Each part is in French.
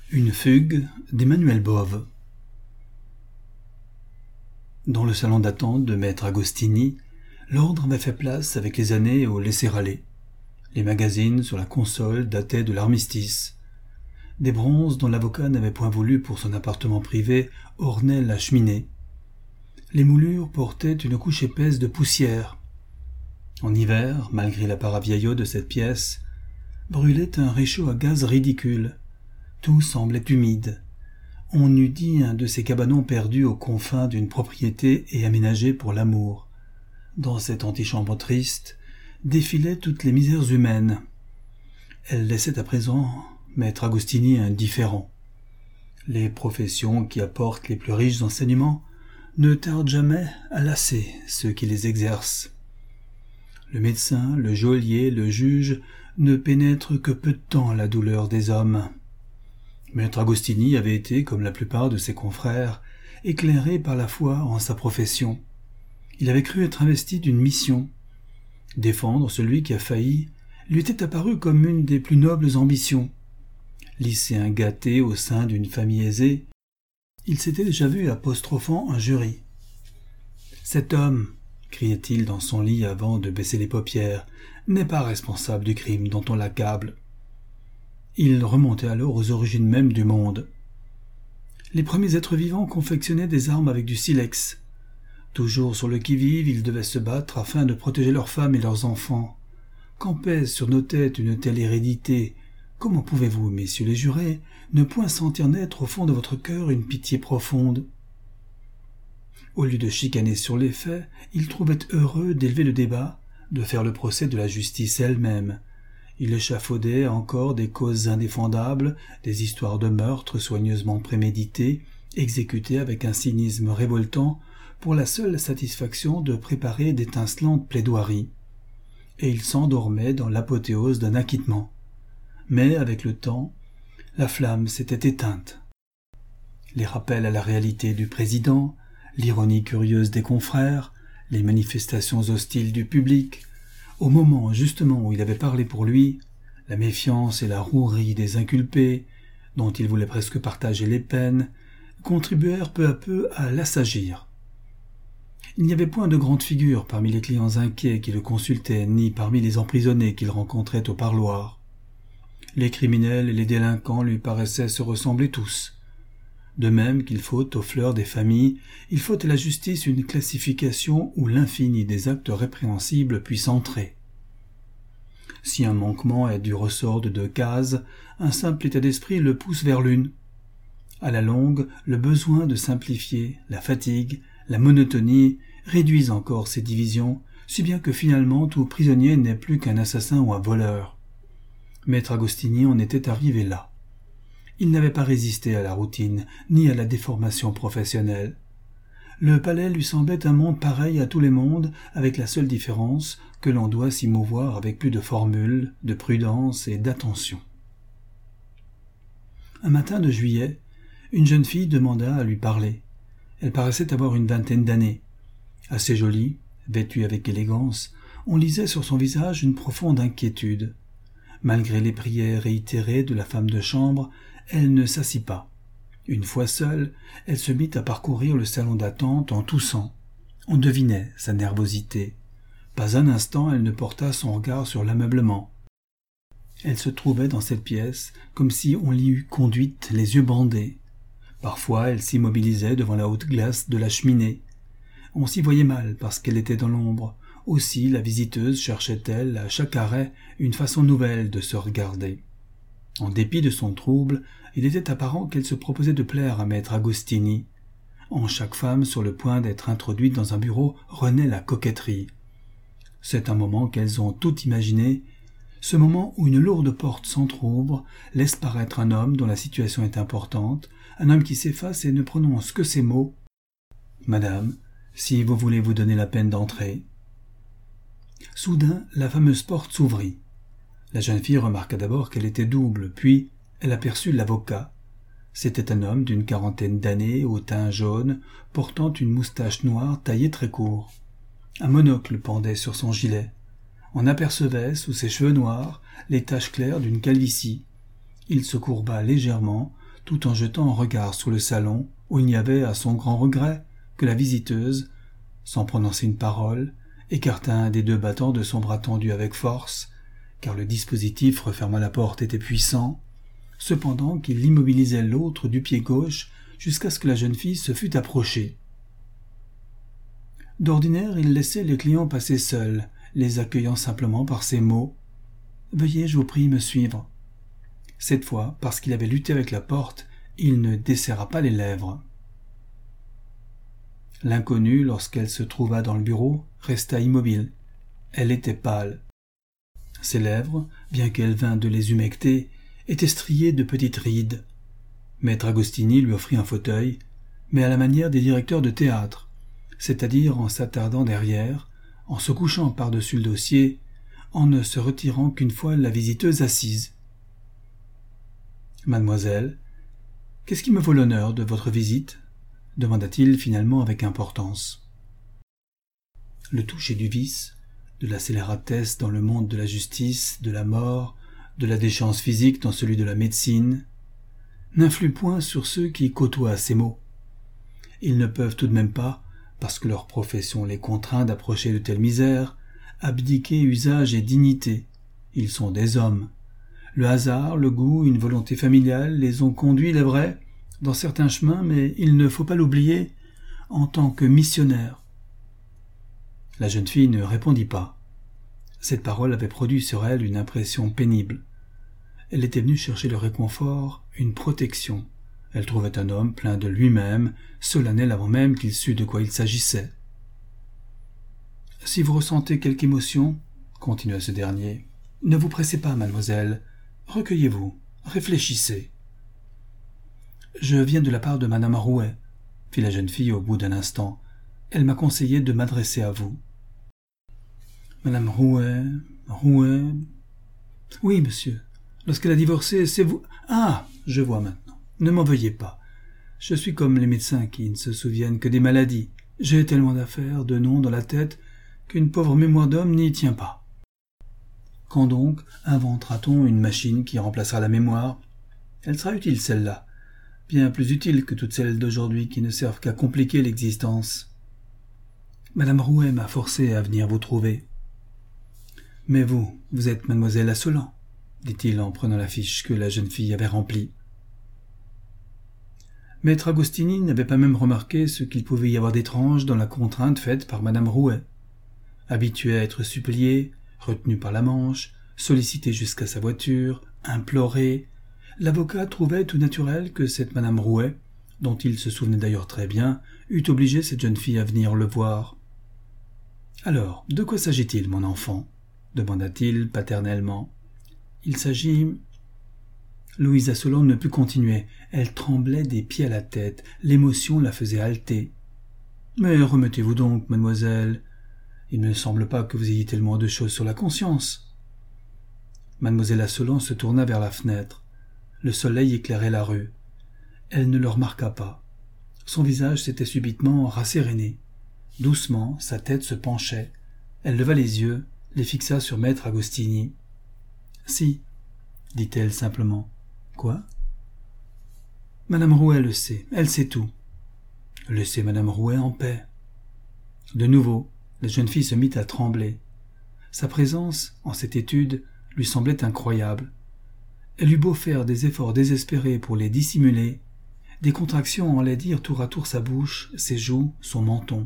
Une fugue d'Emmanuel Bove. Dans le salon d'attente de maître Agostini, l'ordre avait fait place avec les années au laisser-aller. Les magazines sur la console dataient de l'armistice. Des bronzes dont l'avocat n'avait point voulu pour son appartement privé ornaient la cheminée. Les moulures portaient une couche épaisse de poussière. En hiver, malgré l'apparat vieillot de cette pièce, brûlait un réchaud à gaz ridicule. Tout semblait humide. On eût dit un de ces cabanons perdus aux confins d'une propriété et aménagés pour l'amour. Dans cette antichambre triste défilaient toutes les misères humaines. Elle laissait à présent maître Agostini indifférent. Les professions qui apportent les plus riches enseignements ne tardent jamais à lasser ceux qui les exercent. Le médecin, le geôlier, le juge ne pénètrent que peu de temps la douleur des hommes. Maître Agostini avait été, comme la plupart de ses confrères, éclairé par la foi en sa profession. Il avait cru être investi d'une mission. Défendre celui qui a failli lui était apparu comme une des plus nobles ambitions. Lycéen gâté au sein d'une famille aisée, il s'était déjà vu apostrophant un jury. « Cet homme, criait-il dans son lit avant de baisser les paupières, n'est pas responsable du crime dont on l'accable. » Il remontait alors aux origines mêmes du monde. Les premiers êtres vivants confectionnaient des armes avec du silex. Toujours sur le qui-vive, ils devaient se battre afin de protéger leurs femmes et leurs enfants. Quand pèse sur nos têtes une telle hérédité, comment pouvez-vous, messieurs les jurés, ne point sentir naître au fond de votre cœur une pitié profonde? Au lieu de chicaner sur les faits, ils trouvaient heureux d'élever le débat, de faire le procès de la justice elle-même. Il échafaudait encore des causes indéfendables, des histoires de meurtres soigneusement prémédités, exécutées avec un cynisme révoltant, pour la seule satisfaction de préparer d'étincelantes plaidoiries. Et il s'endormait dans l'apothéose d'un acquittement. Mais, avec le temps, la flamme s'était éteinte. Les rappels à la réalité du président, l'ironie curieuse des confrères, les manifestations hostiles du public, au moment justement où il avait parlé pour lui, la méfiance et la rouerie des inculpés, dont il voulait presque partager les peines, contribuèrent peu à peu à l'assagir. Il n'y avait point de grandes figures parmi les clients inquiets qui le consultaient, ni parmi les emprisonnés qu'il rencontrait au parloir. Les criminels et les délinquants lui paraissaient se ressembler tous. De même qu'il faut aux fleurs des familles, il faut à la justice une classification où l'infini des actes répréhensibles puisse entrer. Si un manquement est du ressort de 2 cases, un simple état d'esprit le pousse vers l'une. À la longue, le besoin de simplifier, la fatigue, la monotonie réduisent encore ces divisions, si bien que finalement tout prisonnier n'est plus qu'un assassin ou un voleur. Maître Agostini en était arrivé là. Il n'avait pas résisté à la routine, ni à la déformation professionnelle. Le palais lui semblait un monde pareil à tous les mondes, avec la seule différence que l'on doit s'y mouvoir avec plus de formule, de prudence et d'attention. Un matin de juillet, une jeune fille demanda à lui parler. Elle paraissait avoir une 20aine d'années. Assez jolie, vêtue avec élégance, on lisait sur son visage une profonde inquiétude. Malgré les prières réitérées de la femme de chambre, elle ne s'assit pas. Une fois seule, elle se mit à parcourir le salon d'attente en toussant. On devinait sa nervosité. Pas un instant elle ne porta son regard sur l'ameublement. Elle se trouvait dans cette pièce comme si on l'y eût conduite les yeux bandés. Parfois elle s'immobilisait devant la haute glace de la cheminée. On s'y voyait mal parce qu'elle était dans l'ombre. Aussi la visiteuse cherchait-elle à chaque arrêt une façon nouvelle de se regarder. En dépit de son trouble, il était apparent qu'elle se proposait de plaire à maître Agostini. En chaque femme sur le point d'être introduite dans un bureau renaît la coquetterie. C'est un moment qu'elles ont toutes imaginé, ce moment où une lourde porte s'entr'ouvre, laisse paraître un homme dont la situation est importante, un homme qui s'efface et ne prononce que ces mots « Madame, si vous voulez vous donner la peine d'entrer. » Soudain, la fameuse porte s'ouvrit. La jeune fille remarqua d'abord qu'elle était double, puis elle aperçut l'avocat. C'était un homme d'une 40aine d'années, au teint jaune, portant une moustache noire taillée très court. Un monocle pendait sur son gilet. On apercevait, sous ses cheveux noirs, les taches claires d'une calvitie. Il se courba légèrement, tout en jetant un regard sur le salon où il n'y avait, à son grand regret, que la visiteuse, sans prononcer une parole, écarta un des deux battants de son bras tendu avec force, car le dispositif refermant la porte était puissant, cependant qu'il immobilisait l'autre du pied gauche jusqu'à ce que la jeune fille se fût approchée. D'ordinaire, il laissait les clients passer seuls, les accueillant simplement par ces mots « Veuillez, je vous prie, me suivre ». Cette fois, parce qu'il avait lutté avec la porte, il ne desserra pas les lèvres. L'inconnue, lorsqu'elle se trouva dans le bureau, resta immobile. Elle était pâle. Ses lèvres, bien qu'elle vînt de les humecter, étaient striées de petites rides. Maître Agostini lui offrit un fauteuil, mais à la manière des directeurs de théâtre, c'est-à-dire en s'attardant derrière, en se couchant par-dessus le dossier, en ne se retirant qu'une fois la visiteuse assise. « Mademoiselle, qu'est-ce qui me vaut l'honneur de votre visite ?» demanda-t-il finalement avec importance. Le toucher du vice, de la scélératesse dans le monde de la justice, de la mort, de la déchéance physique dans celui de la médecine, n'influe point sur ceux qui côtoient ces mots. Ils ne peuvent tout de même pas, parce que leur profession les contraint d'approcher de telles misères, abdiquer usage et dignité. Ils sont des hommes. Le hasard, le goût, une volonté familiale les ont conduits, il est vrai, dans certains chemins, mais il ne faut pas l'oublier, en tant que missionnaires. La jeune fille ne répondit pas. Cette parole avait produit sur elle une impression pénible. Elle était venue chercher le réconfort, une protection. Elle trouvait un homme plein de lui-même, solennel avant même qu'il sût de quoi il s'agissait. « Si vous ressentez quelque émotion, continua ce dernier, ne vous pressez pas, mademoiselle. Recueillez-vous, réfléchissez. »« Je viens de la part de madame Rouet, » fit la jeune fille au bout d'un instant. « Elle m'a conseillé de m'adresser à vous. »« Madame Rouet... Oui, monsieur. Lorsqu'elle a divorcé, c'est vous... Ah, je vois maintenant. Ne m'en veuillez pas. Je suis comme les médecins qui ne se souviennent que des maladies. J'ai tellement d'affaires, de noms dans la tête, qu'une pauvre mémoire d'homme n'y tient pas. Quand donc inventera-t-on une machine qui remplacera la mémoire? Elle sera utile, celle-là. Bien plus utile que toutes celles d'aujourd'hui qui ne servent qu'à compliquer l'existence. Madame Rouet m'a forcé à venir vous trouver. Mais vous êtes mademoiselle Assolan, dit-il en prenant la fiche que la jeune fille avait remplie. Maître Agostini n'avait pas même remarqué ce qu'il pouvait y avoir d'étrange dans la contrainte faite par madame Rouet. Habitué à être supplié, retenu par la manche, sollicité jusqu'à sa voiture, imploré, l'avocat trouvait tout naturel que cette madame Rouet, dont il se souvenait d'ailleurs très bien, eût obligé cette jeune fille à venir le voir. « Alors, de quoi s'agit-il, mon enfant ?» demanda-t-il paternellement. « Il s'agit... » Louise Assolan ne put continuer. Elle tremblait des pieds à la tête. L'émotion la faisait halter. « Mais remettez-vous donc, mademoiselle. Il ne semble pas que vous ayez tellement de choses sur la conscience. » Mademoiselle Assolan se tourna vers la fenêtre. Le soleil éclairait la rue. Elle ne le remarqua pas. Son visage s'était subitement rasséréné. Doucement, sa tête se penchait. Elle leva les yeux, les fixa sur maître Agostini. « Si, » dit-elle simplement. « Quoi ?»« Madame Rouet le sait, elle sait tout. » « Laissez madame Rouet en paix. » De nouveau, la jeune fille se mit à trembler. Sa présence, en cette étude, lui semblait incroyable. Elle eut beau faire des efforts désespérés pour les dissimuler, des contractions enlaidirent tour à tour sa bouche, ses joues, son menton.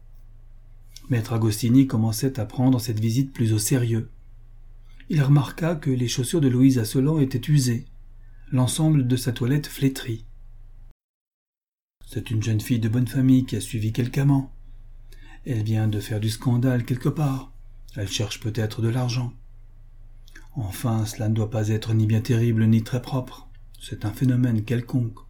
Maître Agostini commençait à prendre cette visite plus au sérieux. Il remarqua que les chaussures de Louise Assolan étaient usées, l'ensemble de sa toilette flétrie. C'est une jeune fille de bonne famille qui a suivi quelque amant. Elle vient de faire du scandale quelque part. Elle cherche peut-être de l'argent. Enfin, cela ne doit pas être ni bien terrible ni très propre. C'est un phénomène quelconque.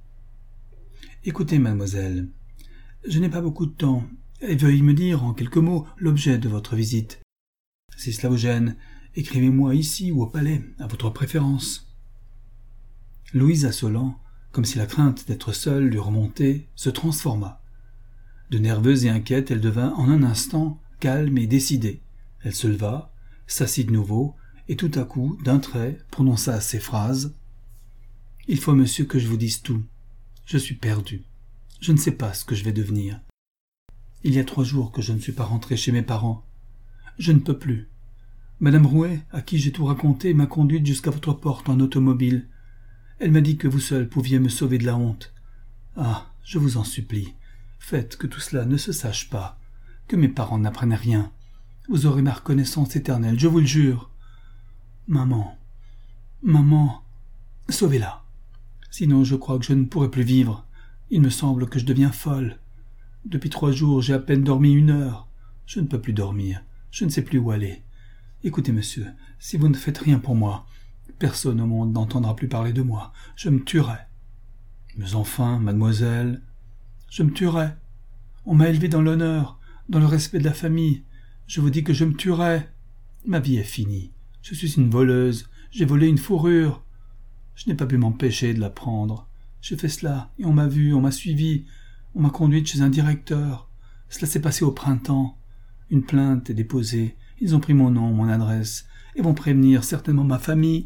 Écoutez, mademoiselle, je n'ai pas beaucoup de temps, et veuillez me dire en quelques mots l'objet de votre visite. Si cela vous gêne, écrivez-moi ici ou au palais, à votre préférence. Louise Assolan, comme si la crainte d'être seule lui remontait, se transforma. De nerveuse et inquiète, elle devint en un instant calme et décidée. Elle se leva, s'assit de nouveau, et tout à coup, d'un trait, prononça ces phrases. « Il faut, monsieur, que je vous dise tout. Je suis perdu. Je ne sais pas ce que je vais devenir. Il y a 3 jours que je ne suis pas rentré chez mes parents. Je ne peux plus. Madame Rouet, à qui j'ai tout raconté, m'a conduite jusqu'à votre porte en automobile. Elle m'a dit que vous seul pouviez me sauver de la honte. Ah, je vous en supplie, faites que tout cela ne se sache pas, que mes parents n'apprennent rien. Vous aurez ma reconnaissance éternelle, je vous le jure. Maman, sauvez-la. Sinon je crois que je ne pourrai plus vivre. Il me semble que je deviens folle. Depuis 3 jours, j'ai à peine dormi 1 heure. Je ne peux plus dormir. Je ne sais plus où aller. Écoutez, monsieur, si vous ne faites rien pour moi, personne au monde n'entendra plus parler de moi. Je me tuerai. Mais enfin, mademoiselle, je me tuerai. On m'a élevé dans l'honneur, dans le respect de la famille. Je vous dis que je me tuerai. Ma vie est finie. Je suis une voleuse. J'ai volé une fourrure. Je n'ai pas pu m'empêcher de la prendre. J'ai fait cela, et on m'a vu, on m'a suivi. On m'a conduite chez un directeur. Cela s'est passé au printemps. Une plainte est déposée. Ils ont pris mon nom, mon adresse, et vont prévenir certainement ma famille.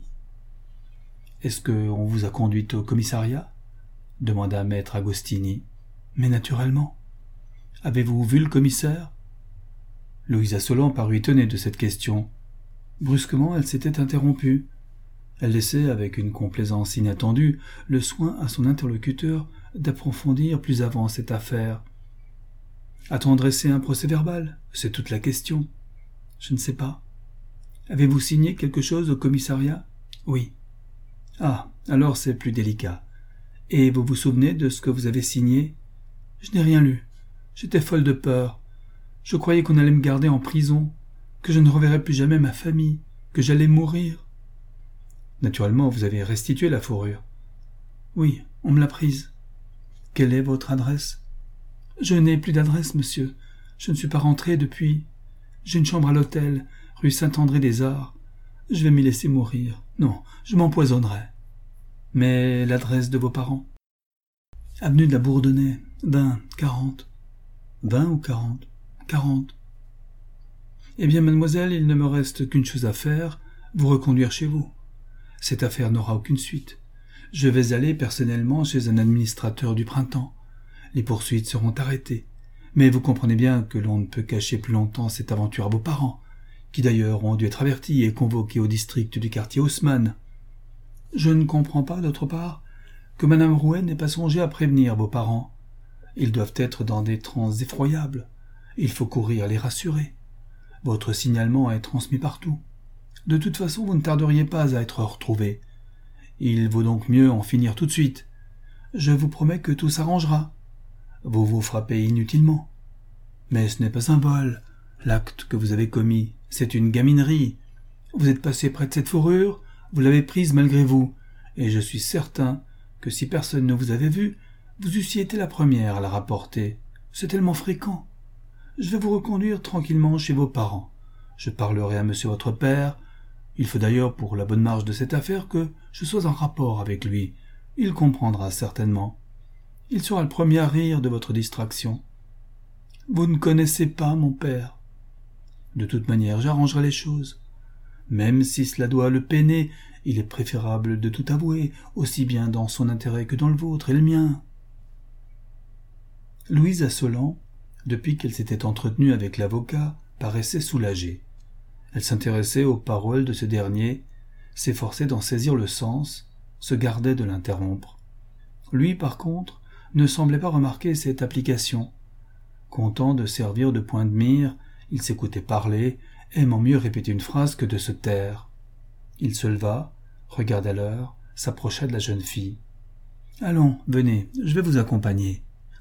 « Est-ce qu'on vous a conduite au commissariat ?» demanda maître Agostini. « Mais naturellement. »« Avez-vous vu le commissaire ?» Louise Assolan parut étonnée de cette question. Brusquement, elle s'était interrompue. Elle laissait, avec une complaisance inattendue, le soin à son interlocuteur d'approfondir plus avant cette affaire. « A-t-on dressé un procès-verbal ? C'est toute la question. »« Je ne sais pas. »« Avez-vous signé quelque chose au commissariat ? » ?»« Oui. »« Ah, alors c'est plus délicat. Et vous vous souvenez de ce que vous avez signé ? » ?»« Je n'ai rien lu. J'étais folle de peur. Je croyais qu'on allait me garder en prison, que je ne reverrais plus jamais ma famille, que j'allais mourir. » »« Naturellement, vous avez restitué la fourrure. »« Oui, on me l'a prise. »« Quelle est votre adresse ? » ?»« Je n'ai plus d'adresse, monsieur. Je ne suis pas rentré depuis. J'ai une chambre à l'hôtel, rue Saint-André-des-Arts. Je vais m'y laisser mourir. Non, je m'empoisonnerai. »« Mais l'adresse de vos parents ? » ?»« Avenue de la Bourdonnais, 20, 40. »« 20 ou 40 ? » ?»« 40. »« Eh bien, mademoiselle, il ne me reste qu'une chose à faire, vous reconduire chez vous. Cette affaire n'aura aucune suite. Je vais aller personnellement chez un administrateur du printemps. Les poursuites seront arrêtées. Mais vous comprenez bien que l'on ne peut cacher plus longtemps cette aventure à vos parents, qui d'ailleurs ont dû être avertis et convoqués au district du quartier Haussmann. Je ne comprends pas, d'autre part, que madame Rouet n'ait pas songé à prévenir vos parents. Ils doivent être dans des transes effroyables. Il faut courir les rassurer. Votre signalement est transmis partout. De toute façon, vous ne tarderiez pas à être retrouvés. Il vaut donc mieux en finir tout de suite. Je vous promets que tout s'arrangera. Vous vous frappez inutilement. Mais ce n'est pas un vol. L'acte que vous avez commis, c'est une gaminerie. Vous êtes passé près de cette fourrure, vous l'avez prise malgré vous, et je suis certain que si personne ne vous avait vu, vous eussiez été la première à la rapporter. C'est tellement fréquent. Je vais vous reconduire tranquillement chez vos parents. Je parlerai à monsieur votre père. Il faut d'ailleurs, pour la bonne marche de cette affaire, que je sois en rapport avec lui. Il comprendra certainement. Il sera le premier à rire de votre distraction. Vous ne connaissez pas mon père. De toute manière, j'arrangerai les choses. Même si cela doit le peiner, il est préférable de tout avouer, aussi bien dans son intérêt que dans le vôtre et le mien. Louise Assolan, depuis qu'elle s'était entretenue avec l'avocat, paraissait soulagée. Elle s'intéressait aux paroles de ce dernier, s'efforçait d'en saisir le sens, se gardait de l'interrompre. Lui, par contre, ne semblait pas remarquer cette application. Content de servir de point de mire, il s'écoutait parler, aimant mieux répéter une phrase que de se taire. Il se leva, regarda l'heure, s'approcha de la jeune fille. « Allons, venez, je vais vous accompagner. »« M'accompagner ? » ?»«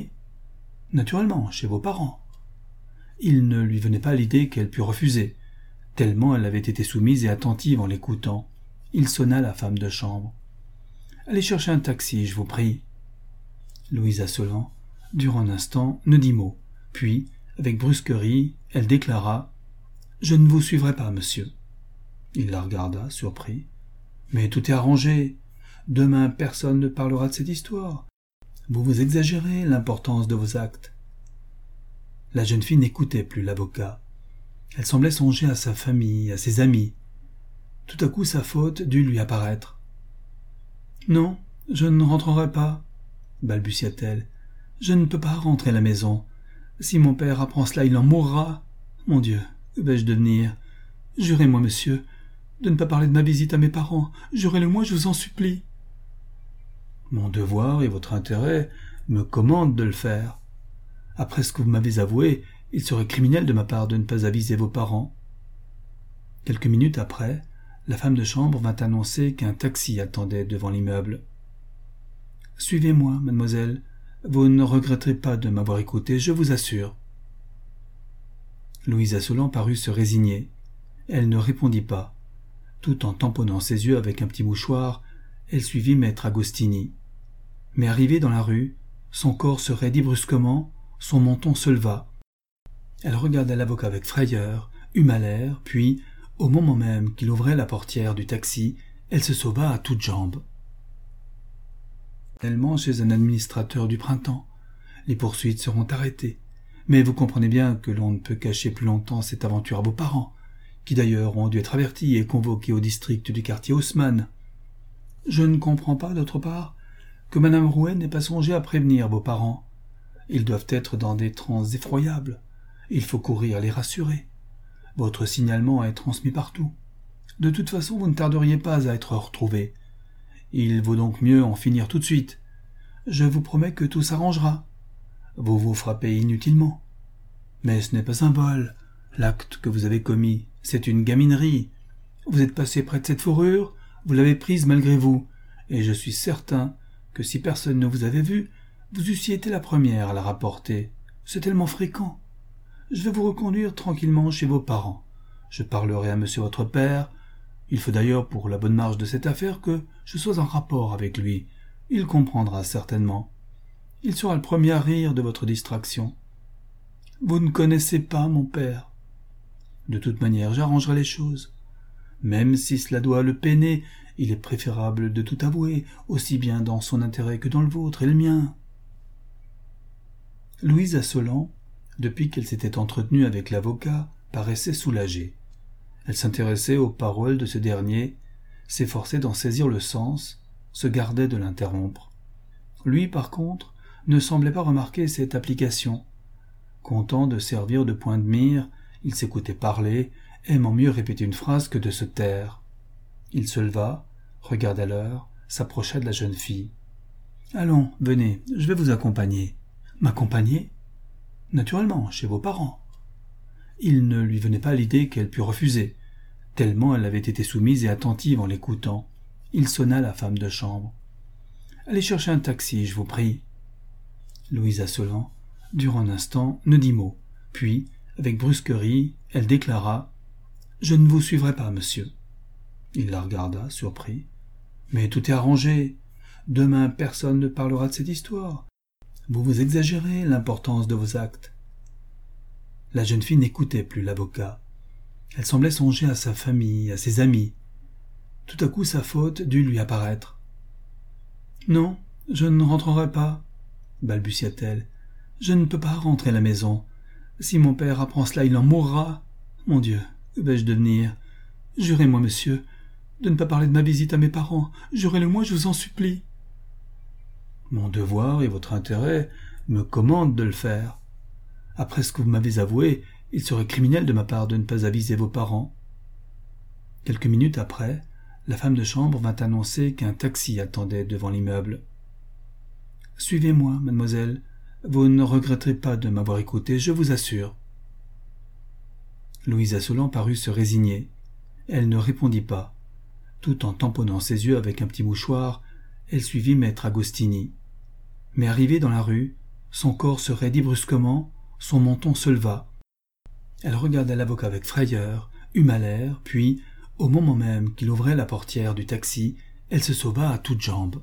Naturellement, chez vos parents. » Il ne lui venait pas l'idée qu'elle pût refuser, tellement elle avait été soumise et attentive en l'écoutant. Il sonna la femme de chambre. « Allez chercher un taxi, je vous prie. » Louise Assolan, durant un instant, ne dit mot, puis, avec brusquerie, elle déclara « Je ne vous suivrai pas, monsieur. » Il la regarda, surpris. « Mais tout est arrangé. Demain, personne ne parlera de cette histoire. Vous exagérez l'importance de vos actes. » La jeune fille n'écoutait plus l'avocat. Elle semblait songer à sa famille, à ses amis. Tout à coup, sa faute dut lui apparaître. « Non, je ne rentrerai pas, balbutia-t-elle. Je ne peux pas rentrer à la maison. Si mon père apprend cela, il en mourra. Mon Dieu, que vais-je devenir? Jurez-moi, monsieur, de ne pas parler de ma visite à mes parents. Jurez-le-moi, je vous en supplie. Mon devoir et votre intérêt me commandent de le faire. Après ce que vous m'avez avoué, il serait criminel de ma part de ne pas aviser vos parents. Quelques minutes après, la femme de chambre vint annoncer qu'un taxi attendait devant l'immeuble. « Suivez-moi, mademoiselle. Vous ne regretterez pas de m'avoir écouté, je vous assure. » Louise Assolan parut se résigner. Elle ne répondit pas. Tout en tamponnant ses yeux avec un petit mouchoir, elle suivit maître Agostini. Mais arrivée dans la rue, son corps se raidit brusquement, son menton se leva. Elle regarda l'avocat avec frayeur, eut l'air, puis, au moment même qu'il ouvrait la portière du taxi, elle se sauva à toutes jambes. Tellement chez un administrateur du printemps. Les poursuites seront arrêtées. Mais vous comprenez bien que l'on ne peut cacher plus longtemps cette aventure à vos parents, qui d'ailleurs ont dû être avertis et convoqués au district du quartier Haussmann. Je ne comprends pas, d'autre part, que Madame Rouet n'ait pas songé à prévenir vos parents. Ils doivent être dans des transes effroyables. Il faut courir les rassurer. Votre signalement est transmis partout. De toute façon, vous ne tarderiez pas à être retrouvés. Il vaut donc mieux en finir tout de suite. Je vous promets que tout s'arrangera. Vous vous frappez inutilement. Mais ce n'est pas un vol. L'acte que vous avez commis, c'est une gaminerie. Vous êtes passé près de cette fourrure, vous l'avez prise malgré vous, et je suis certain que si personne ne vous avait vu, vous eussiez été la première à la rapporter. C'est tellement fréquent. Je vais vous reconduire tranquillement chez vos parents. Je parlerai à monsieur votre père. Il faut d'ailleurs, pour la bonne marche de cette affaire, que je sois en rapport avec lui. Il comprendra certainement. Il sera le premier à rire de votre distraction. Vous ne connaissez pas mon père. De toute manière, j'arrangerai les choses. Même si cela doit le peiner, il est préférable de tout avouer, aussi bien dans son intérêt que dans le vôtre et le mien. Louise Assolan, depuis qu'elle s'était entretenue avec l'avocat, paraissait soulagée. Elle s'intéressait aux paroles de ce dernier, s'efforçait d'en saisir le sens, se gardait de l'interrompre. Lui, par contre, ne semblait pas remarquer cette application. Content de servir de point de mire, il s'écoutait parler, aimant mieux répéter une phrase que de se taire. Il se leva, regarda l'heure, s'approcha de la jeune fille. « Allons, venez, je vais vous accompagner. »« M'accompagner ?»« Naturellement, chez vos parents. » Il ne lui venait pas l'idée qu'elle pût refuser, tellement elle avait été soumise et attentive en l'écoutant. Il sonna la femme de chambre. « Allez chercher un taxi, je vous prie. » Louise Assolan, durant un instant, ne dit mot, puis, avec brusquerie, elle déclara « Je ne vous suivrai pas, monsieur. » Il la regarda, surpris. « Mais tout est arrangé. Demain, personne ne parlera de cette histoire. Vous vous exagérez l'importance de vos actes. » La jeune fille n'écoutait plus l'avocat. Elle semblait songer à sa famille, à ses amis. Tout à coup, sa faute dut lui apparaître. « Non, je ne rentrerai pas, » balbutia-t-elle. « Je ne peux pas rentrer à la maison. Si mon père apprend cela, il en mourra. Mon Dieu, que vais-je devenir? Jurez-moi, monsieur, de ne pas parler de ma visite à mes parents. Jurez-le-moi, je vous en supplie. » Mon devoir et votre intérêt me commandent de le faire. Après ce que vous m'avez avoué, il serait criminel de ma part de ne pas aviser vos parents. Quelques minutes après, la femme de chambre vint annoncer qu'un taxi attendait devant l'immeuble. « Suivez-moi, mademoiselle. Vous ne regretterez pas de m'avoir écouté, je vous assure. » Louise Assolan parut se résigner. Elle ne répondit pas. Tout en tamponnant ses yeux avec un petit mouchoir, elle suivit maître Agostini. Mais arrivée dans la rue, son corps se raidit brusquement, son menton se leva. Elle regarda l'avocat avec frayeur, eut l'air, puis, au moment même qu'il ouvrait la portière du taxi, elle se sauva à toutes jambes.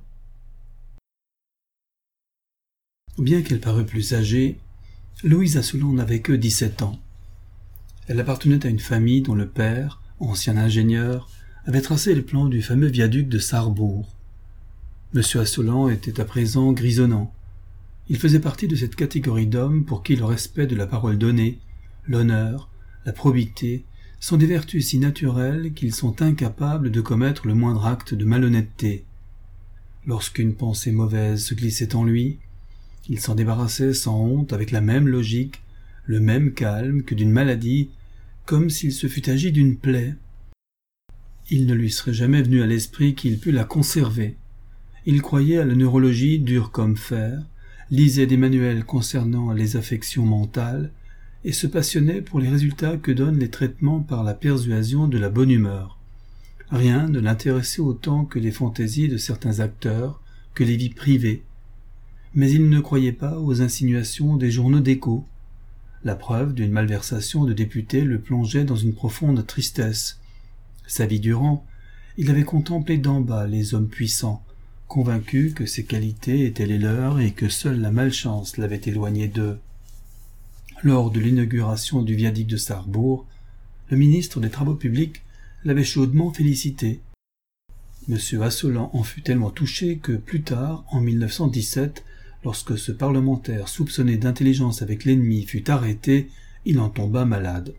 Bien qu'elle parût plus âgée, Louise Assolan n'avait que 17 ans. Elle appartenait à une famille dont le père, ancien ingénieur, avait tracé le plan du fameux viaduc de Sarrebourg. Monsieur Assolan était à présent grisonnant. Il faisait partie de cette catégorie d'hommes pour qui le respect de la parole donnée, l'honneur, la probité sont des vertus si naturelles qu'ils sont incapables de commettre le moindre acte de malhonnêteté. Lorsqu'une pensée mauvaise se glissait en lui, il s'en débarrassait sans honte avec la même logique, le même calme que d'une maladie, comme s'il se fût agi d'une plaie. Il ne lui serait jamais venu à l'esprit qu'il pût la conserver. Il croyait à la neurologie dure comme fer, lisait des manuels concernant les affections mentales et se passionnait pour les résultats que donnent les traitements par la persuasion de la bonne humeur. Rien ne l'intéressait autant que les fantaisies de certains acteurs, que les vies privées. Mais il ne croyait pas aux insinuations des journaux d'écho. La preuve d'une malversation de député le plongeait dans une profonde tristesse. Sa vie durant, il avait contemplé d'en bas les hommes puissants, convaincu que ses qualités étaient les leurs et que seule la malchance l'avait éloigné d'eux. Lors de l'inauguration du viaduc de Sarrebourg, le ministre des Travaux publics l'avait chaudement félicité. M. Asselin en fut tellement touché que plus tard, en 1917, lorsque ce parlementaire soupçonné d'intelligence avec l'ennemi fut arrêté, il en tomba malade.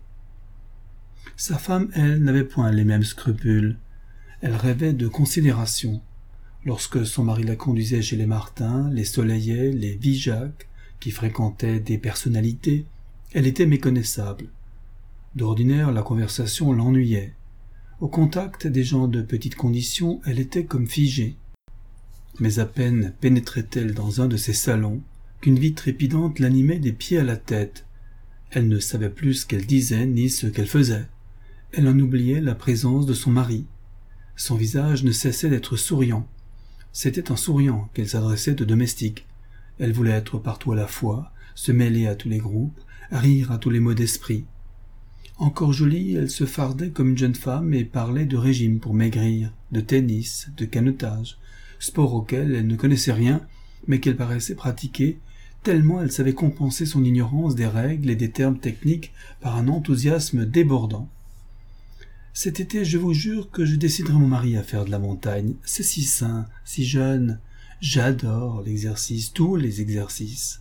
Sa femme, elle, n'avait point les mêmes scrupules. Elle rêvait de considération. Lorsque son mari la conduisait chez les Martin, les Soleillet, les Vijac, qui fréquentaient des personnalités, elle était méconnaissable. D'ordinaire, la conversation l'ennuyait. Au contact des gens de petite condition, elle était comme figée. Mais à peine pénétrait-elle dans un de ces salons qu'une vie trépidante l'animait des pieds à la tête. Elle ne savait plus ce qu'elle disait ni ce qu'elle faisait. Elle en oubliait la présence de son mari. Son visage ne cessait d'être souriant. C'était en souriant qu'elle s'adressait aux domestiques. Elle voulait être partout à la fois, se mêler à tous les groupes, rire à tous les mots d'esprit. Encore jolie, elle se fardait comme une jeune femme et parlait de régime pour maigrir, de tennis, de canotage, sport auquel elle ne connaissait rien, mais qu'elle paraissait pratiquer, tellement elle savait compenser son ignorance des règles et des termes techniques par un enthousiasme débordant. Cet été, je vous jure que je déciderai mon mari à faire de la montagne. C'est si sain, si jeune. J'adore l'exercice, tous les exercices.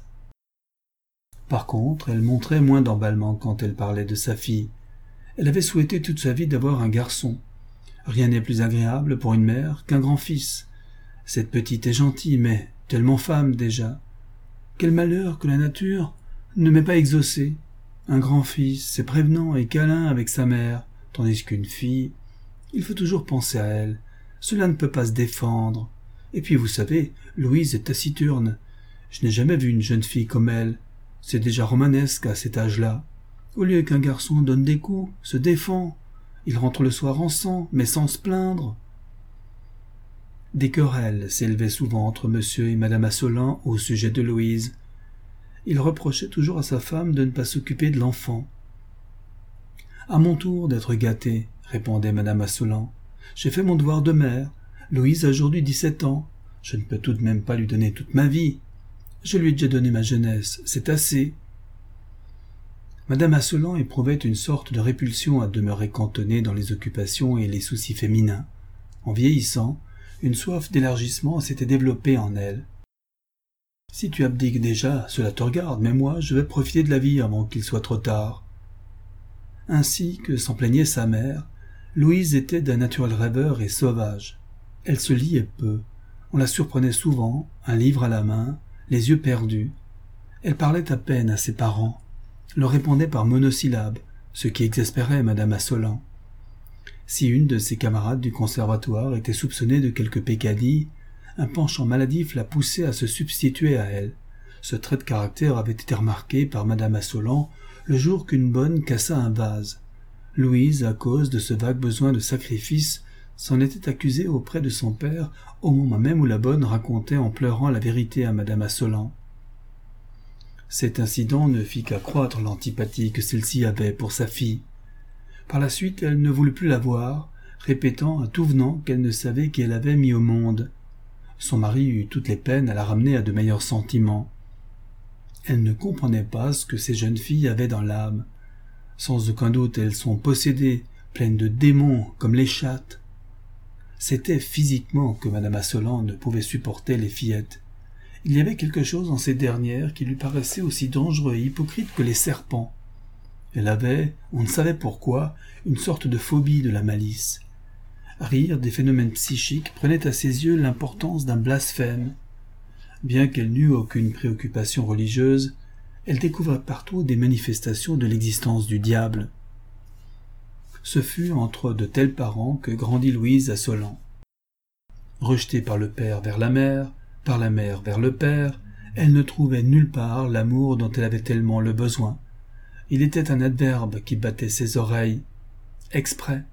Par contre, elle montrait moins d'emballement quand elle parlait de sa fille. Elle avait souhaité toute sa vie d'avoir un garçon. Rien n'est plus agréable pour une mère qu'un grand-fils. Cette petite est gentille, mais tellement femme déjà. Quel malheur que la nature ne m'ait pas exaucé. Un grand-fils, c'est prévenant et câlin avec sa mère, tandis qu'une fille, il faut toujours penser à elle. Cela ne peut pas se défendre. Et puis, vous savez, Louise est taciturne. Je n'ai jamais vu une jeune fille comme elle. C'est déjà romanesque à cet âge-là. Au lieu qu'un garçon donne des coups, se défend. Il rentre le soir en sang, mais sans se plaindre. Des querelles s'élevaient souvent entre monsieur et madame Asselin au sujet de Louise. Il reprochait toujours à sa femme de ne pas s'occuper de l'enfant. « À mon tour d'être gâté, » répondait madame Asselin. « J'ai fait mon devoir de mère. Louise a aujourd'hui 17 ans. Je ne peux tout de même pas lui donner toute ma vie. Je lui ai déjà donné ma jeunesse, c'est assez. » Madame Asselin éprouvait une sorte de répulsion à demeurer cantonnée dans les occupations et les soucis féminins. En vieillissant, une soif d'élargissement s'était développée en elle. « Si tu abdiques déjà, cela te regarde, mais moi, je vais profiter de la vie avant qu'il soit trop tard. » Ainsi que s'en plaignait sa mère, Louise était d'un naturel rêveur et sauvage. Elle se liait peu. On la surprenait souvent, un livre à la main, les yeux perdus. Elle parlait à peine à ses parents, leur répondait par monosyllabes, ce qui exaspérait madame Asselin. Si une de ses camarades du conservatoire était soupçonnée de quelque peccadille, un penchant maladif la poussait à se substituer à elle. Ce trait de caractère avait été remarqué par madame Asselin le jour qu'une bonne cassa un vase. Louise, à cause de ce vague besoin de sacrifice, s'en était accusée auprès de son père au moment même où la bonne racontait en pleurant la vérité à madame Asselin. Cet incident ne fit qu'accroître l'antipathie que celle-ci avait pour sa fille. Par la suite, elle ne voulut plus la voir, répétant à tout venant qu'elle ne savait qui elle avait mis au monde. Son mari eut toutes les peines à la ramener à de meilleurs sentiments. Elle ne comprenait pas ce que ces jeunes filles avaient dans l'âme. Sans aucun doute, elles sont possédées, pleines de démons, comme les chattes. C'était physiquement que madame Asselin ne pouvait supporter les fillettes. Il y avait quelque chose en ces dernières qui lui paraissait aussi dangereux et hypocrite que les serpents. Elle avait, on ne savait pourquoi, une sorte de phobie de la malice. Rire des phénomènes psychiques prenait à ses yeux l'importance d'un blasphème. Bien qu'elle n'eût aucune préoccupation religieuse, elle découvrait partout des manifestations de l'existence du diable. Ce fut entre de tels parents que grandit Louise à Solan. Rejetée par le père vers la mère vers le père, elle ne trouvait nulle part l'amour dont elle avait tellement le besoin. Il était un adverbe qui battait ses oreilles. Exprès.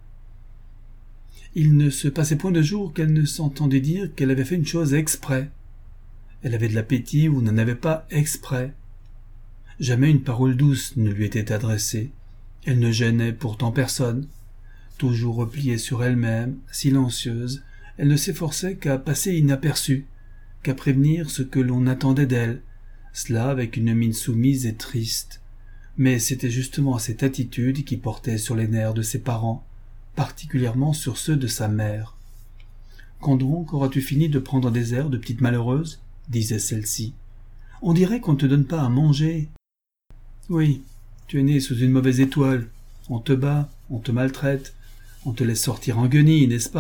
Il ne se passait point de jour qu'elle ne s'entendait dire qu'elle avait fait une chose exprès. Elle avait de l'appétit ou n'en avait pas exprès. Jamais une parole douce ne lui était adressée. Elle ne gênait pourtant personne. Toujours repliée sur elle-même, silencieuse, elle ne s'efforçait qu'à passer inaperçue, qu'à prévenir ce que l'on attendait d'elle, cela avec une mine soumise et triste. Mais c'était justement cette attitude qui portait sur les nerfs de ses parents, particulièrement sur ceux de sa mère. « Quand donc auras-tu fini de prendre des airs de petite malheureuse ?» disait celle-ci. « On dirait qu'on ne te donne pas à manger. »« Oui, tu es née sous une mauvaise étoile. On te bat, on te maltraite, on te laisse sortir en guenilles, n'est-ce pas ?»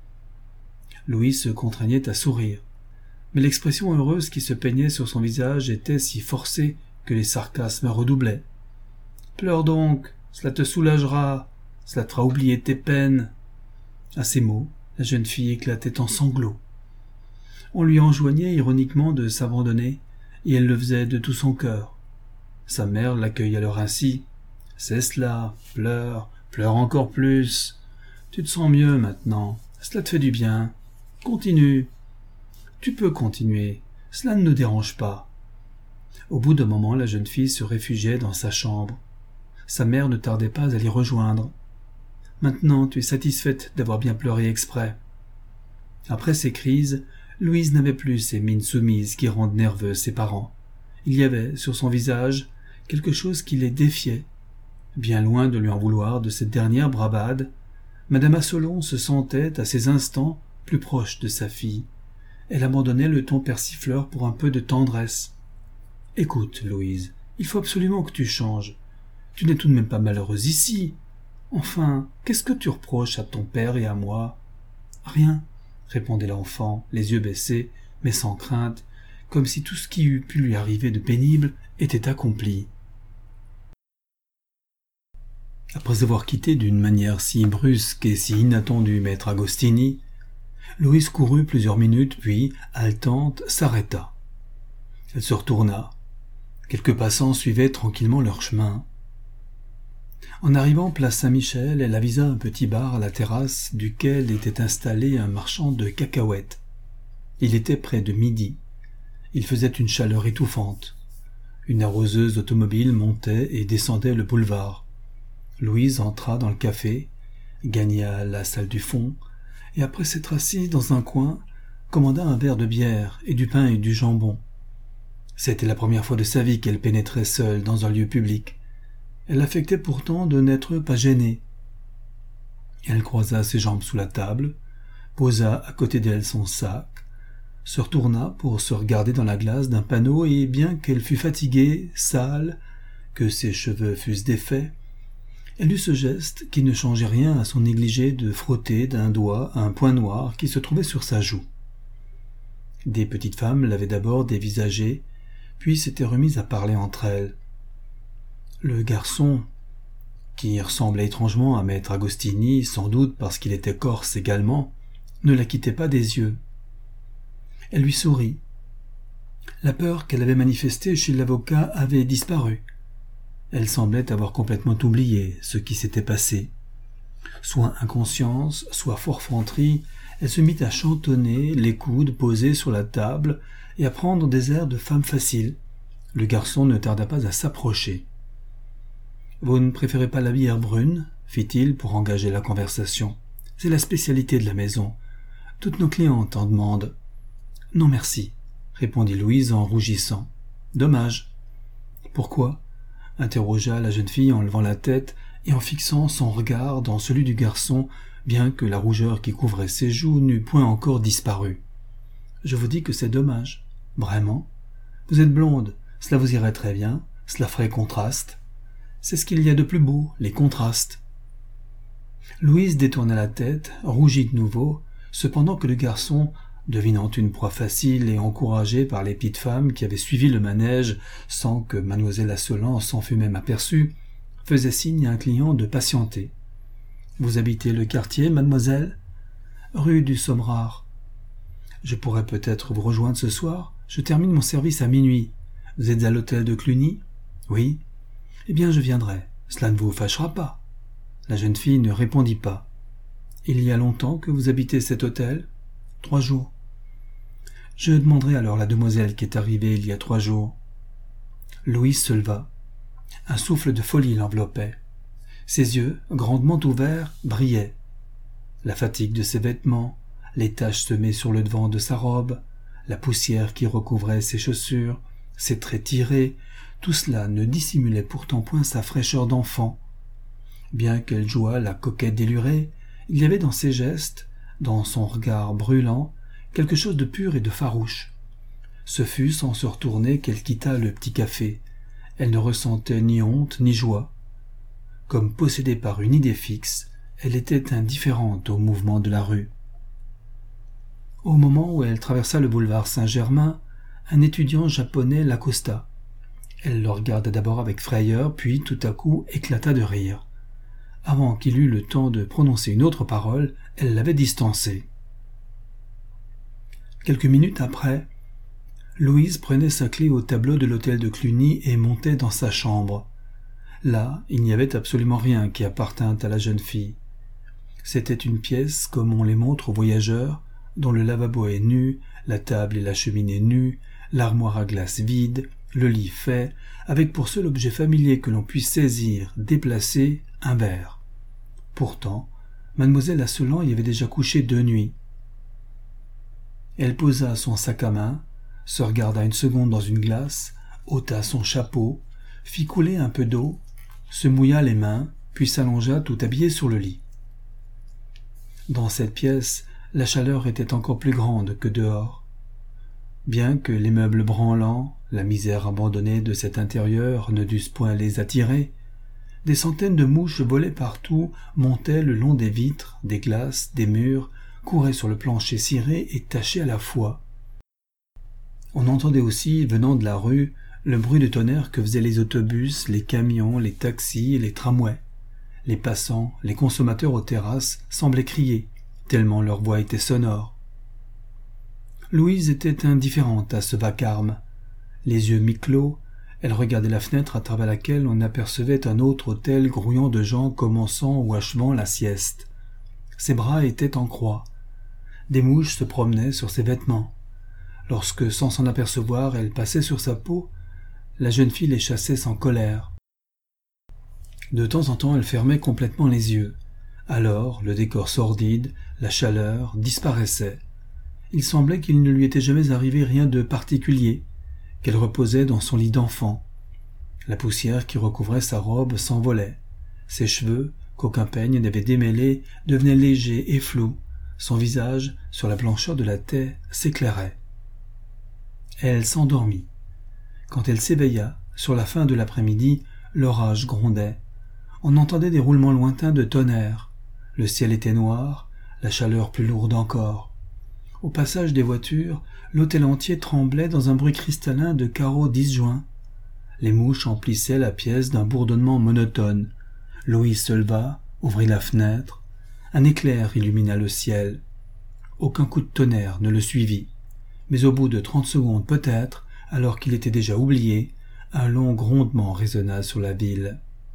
Louise se contraignait à sourire. Mais l'expression heureuse qui se peignait sur son visage était si forcée que les sarcasmes redoublaient. « Pleure donc, cela te soulagera, cela te fera oublier tes peines. » À ces mots, la jeune fille éclatait en sanglots. On lui enjoignait ironiquement de s'abandonner, et elle le faisait de tout son cœur. Sa mère l'accueillait alors ainsi. « C'est cela, pleure, pleure encore plus. Tu te sens mieux maintenant, cela te fait du bien. Continue. Tu peux continuer, cela ne nous dérange pas. » Au bout d'un moment, la jeune fille se réfugiait dans sa chambre. Sa mère ne tardait pas à l'y rejoindre. « Maintenant, tu es satisfaite d'avoir bien pleuré exprès. » Après ces crises, Louise n'avait plus ces mines soumises qui rendent nerveux ses parents. Il y avait, sur son visage, quelque chose qui les défiait. Bien loin de lui en vouloir de cette dernière bravade, Madame Asselon se sentait, à ces instants, plus proche de sa fille. Elle abandonnait le ton persifleur pour un peu de tendresse. « Écoute, Louise, il faut absolument que tu changes. Tu n'es tout de même pas malheureuse ici. Enfin, qu'est-ce que tu reproches à ton père et à moi ?»« Rien, » répondait l'enfant, les yeux baissés, mais sans crainte, comme si tout ce qui eût pu lui arriver de pénible était accompli. Après avoir quitté d'une manière si brusque et si inattendue maître Agostini, Louise courut plusieurs minutes, puis, haletante, s'arrêta. Elle se retourna. Quelques passants suivaient tranquillement leur chemin. En arrivant place Saint-Michel, elle avisa un petit bar à la terrasse duquel était installé un marchand de cacahuètes. Il était près de midi. Il faisait une chaleur étouffante. Une arroseuse automobile montait et descendait le boulevard. Louise entra dans le café, gagna la salle du fond, et après s'être assise dans un coin, commanda un verre de bière et du pain et du jambon. C'était la première fois de sa vie qu'elle pénétrait seule dans un lieu public. Elle affectait pourtant de n'être pas gênée. Elle croisa ses jambes sous la table, posa à côté d'elle son sac, se retourna pour se regarder dans la glace d'un panneau et bien qu'elle fût fatiguée, sale, que ses cheveux fussent défaits, elle eut ce geste qui ne changeait rien à son négligé de frotter d'un doigt un point noir qui se trouvait sur sa joue. Des petites femmes l'avaient d'abord dévisagée, puis s'étaient remises à parler entre elles. Le garçon, qui ressemblait étrangement à maître Agostini, sans doute parce qu'il était corse également, ne la quittait pas des yeux. Elle lui sourit. La peur qu'elle avait manifestée chez l'avocat avait disparu. Elle semblait avoir complètement oublié ce qui s'était passé. Soit inconscience, soit forfanterie, elle se mit à chantonner, les coudes posés sur la table, et à prendre des airs de femme facile. Le garçon ne tarda pas à s'approcher. « Vous ne préférez pas la bière brune ?» fit-il pour engager la conversation. « C'est la spécialité de la maison. Toutes nos clientes en demandent. »« Non, merci, » répondit Louise en rougissant. « Dommage. »« Pourquoi ?» interrogea la jeune fille en levant la tête et en fixant son regard dans celui du garçon, bien que la rougeur qui couvrait ses joues n'eût point encore disparu. « Je vous dis que c'est dommage. Vraiment. Vous êtes blonde, cela vous irait très bien, cela ferait contraste. C'est ce qu'il y a de plus beau, les contrastes. » Louise détourna la tête, rougit de nouveau, cependant que le garçon, devinant une proie facile et encouragé par les petites femmes qui avaient suivi le manège sans que mademoiselle Asselan s'en fût même aperçue, faisait signe à un client de patienter. « Vous habitez le quartier, mademoiselle ?»« Rue du Sommerard. »« Je pourrais peut-être vous rejoindre ce soir. Je termine mon service à minuit. Vous êtes à l'hôtel de Cluny ?»« Oui. »« Eh bien, je viendrai. Cela ne vous fâchera pas. » La jeune fille ne répondit pas. « Il y a longtemps que vous habitez cet hôtel ?»« 3 jours. »« Je demanderai alors la demoiselle qui est arrivée il y a 3 jours. » Louise se leva. Un souffle de folie l'enveloppait. Ses yeux, grandement ouverts, brillaient. La fatigue de ses vêtements, les taches semées sur le devant de sa robe, la poussière qui recouvrait ses chaussures, ses traits tirés, tout cela ne dissimulait pourtant point sa fraîcheur d'enfant. Bien qu'elle jouât la coquette délurée, il y avait dans ses gestes, dans son regard brûlant, quelque chose de pur et de farouche. Ce fut sans se retourner qu'elle quitta le petit café. Elle ne ressentait ni honte ni joie. Comme possédée par une idée fixe, elle était indifférente au mouvement de la rue. Au moment où elle traversa le boulevard Saint-Germain, un étudiant japonais l'accosta. Elle le regarda d'abord avec frayeur, puis tout à coup éclata de rire. Avant qu'il eût le temps de prononcer une autre parole, elle l'avait distancé. Quelques minutes après, Louise prenait sa clé au tableau de l'hôtel de Cluny et montait dans sa chambre. Là, il n'y avait absolument rien qui appartint à la jeune fille. C'était une pièce comme on les montre aux voyageurs, dont le lavabo est nu, la table et la cheminée nues, l'armoire à glace vide, le lit fait, avec pour seul objet familier que l'on puisse saisir, déplacer, un verre. Pourtant, mademoiselle Asselan y avait déjà couché 2 nuits. Elle posa son sac à main, se regarda une seconde dans une glace, ôta son chapeau, fit couler un peu d'eau, se mouilla les mains, puis s'allongea tout habillée sur le lit. Dans cette pièce, la chaleur était encore plus grande que dehors. Bien que les meubles branlants, la misère abandonnée de cet intérieur ne dussent point les attirer, des centaines de mouches volaient partout, montaient le long des vitres, des glaces, des murs, couraient sur le plancher ciré et taché à la fois. On entendait aussi, venant de la rue, le bruit de tonnerre que faisaient les autobus, les camions, les taxis et les tramways. Les passants, les consommateurs aux terrasses semblaient crier, tellement leur voix était sonore. Louise était indifférente à ce vacarme. Les yeux mi-clos, elle regardait la fenêtre à travers laquelle on apercevait un autre hôtel grouillant de gens commençant ou achevant la sieste. Ses bras étaient en croix. Des mouches se promenaient sur ses vêtements. Lorsque, sans s'en apercevoir, elles passaient sur sa peau, la jeune fille les chassait sans colère. De temps en temps, elle fermait complètement les yeux. Alors, le décor sordide, la chaleur, disparaissaient. Il semblait qu'il ne lui était jamais arrivé rien de particulier, qu'elle reposait dans son lit d'enfant. La poussière qui recouvrait sa robe s'envolait. Ses cheveux, qu'aucun peigne n'avait démêlés, devenaient légers et flous. Son visage, sur la blancheur de la taie, s'éclairait. Elle s'endormit. Quand elle s'éveilla, sur la fin de l'après-midi, l'orage grondait. On entendait des roulements lointains de tonnerre. Le ciel était noir, la chaleur plus lourde encore. Au passage des voitures, l'hôtel entier tremblait dans un bruit cristallin de carreaux disjoints. Les mouches emplissaient la pièce d'un bourdonnement monotone. Louise se leva, ouvrit la fenêtre. Un éclair illumina le ciel. Aucun coup de tonnerre ne le suivit. Mais au bout de 30 secondes peut-être, alors qu'il était déjà oublié, un long grondement résonna sur la ville.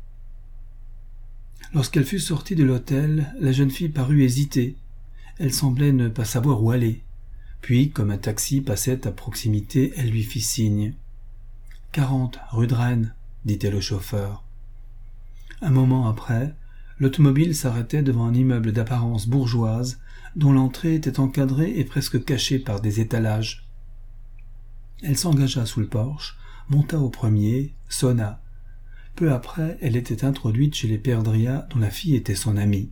Lorsqu'elle fut sortie de l'hôtel, la jeune fille parut hésiter. Elle semblait ne pas savoir où aller. Puis, comme un taxi passait à proximité, elle lui fit signe. « 40, rue de Rennes », dit-elle au chauffeur. Un moment après, l'automobile s'arrêtait devant un immeuble d'apparence bourgeoise, dont l'entrée était encadrée et presque cachée par des étalages. Elle s'engagea sous le porche, monta au premier, sonna. Peu après, elle était introduite chez les Perdria, dont la fille était son amie.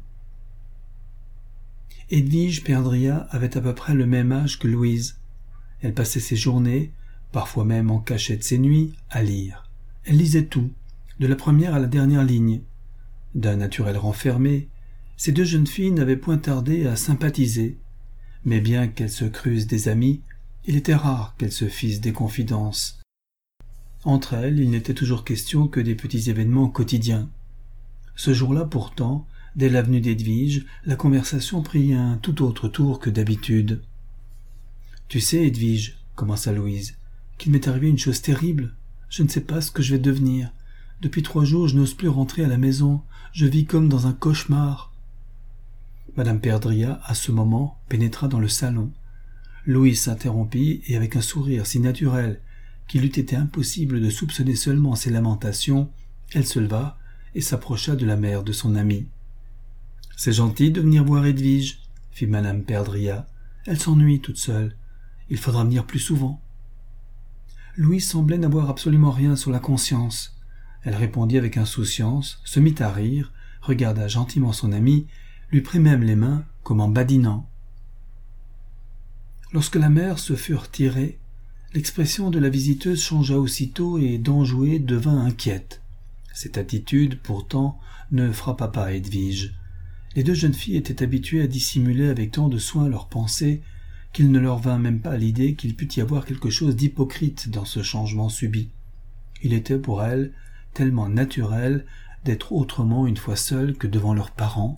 Edwige Perdria avait à peu près le même âge que Louise. Elle passait ses journées, parfois même en cachette ses nuits, à lire. Elle lisait tout, de la première à la dernière ligne. D'un naturel renfermé, Ces deux jeunes filles n'avaient point tardé à sympathiser, mais bien qu'elles se crussent des amies, il était rare qu'elles se fissent des confidences. Entre elles, il n'était toujours question que des petits événements quotidiens. Ce jour-là pourtant, dès l'avenue d'Edwige, la conversation prit un tout autre tour que d'habitude. « Tu sais, Edwige, commença Louise, qu'il m'est arrivé une chose terrible. Je ne sais pas ce que je vais devenir. Depuis 3 jours, je n'ose plus rentrer à la maison. Je vis comme dans un cauchemar. » Madame Perdria, à ce moment, pénétra dans le salon. Louise s'interrompit et avec un sourire si naturel qu'il eût été impossible de soupçonner seulement ses lamentations, elle se leva et s'approcha de la mère de son amie. « C'est gentil de venir voir Edwige, » fit Madame Perdria. « Elle s'ennuie toute seule. Il faudra venir plus souvent. » Louise semblait n'avoir absolument rien sur la conscience. Elle répondit avec insouciance, se mit à rire, regarda gentiment son amie, lui prit même les mains comme en badinant. Lorsque la mère se fut retirée, l'expression de la visiteuse changea aussitôt et d'enjouée devint inquiète. Cette attitude, pourtant, ne frappa pas Edwige. Les deux jeunes filles étaient habituées à dissimuler avec tant de soin leurs pensées qu'il ne leur vint même pas à l'idée qu'il pût y avoir quelque chose d'hypocrite dans ce changement subit. Il était pour elles tellement naturel d'être autrement une fois seules que devant leurs parents.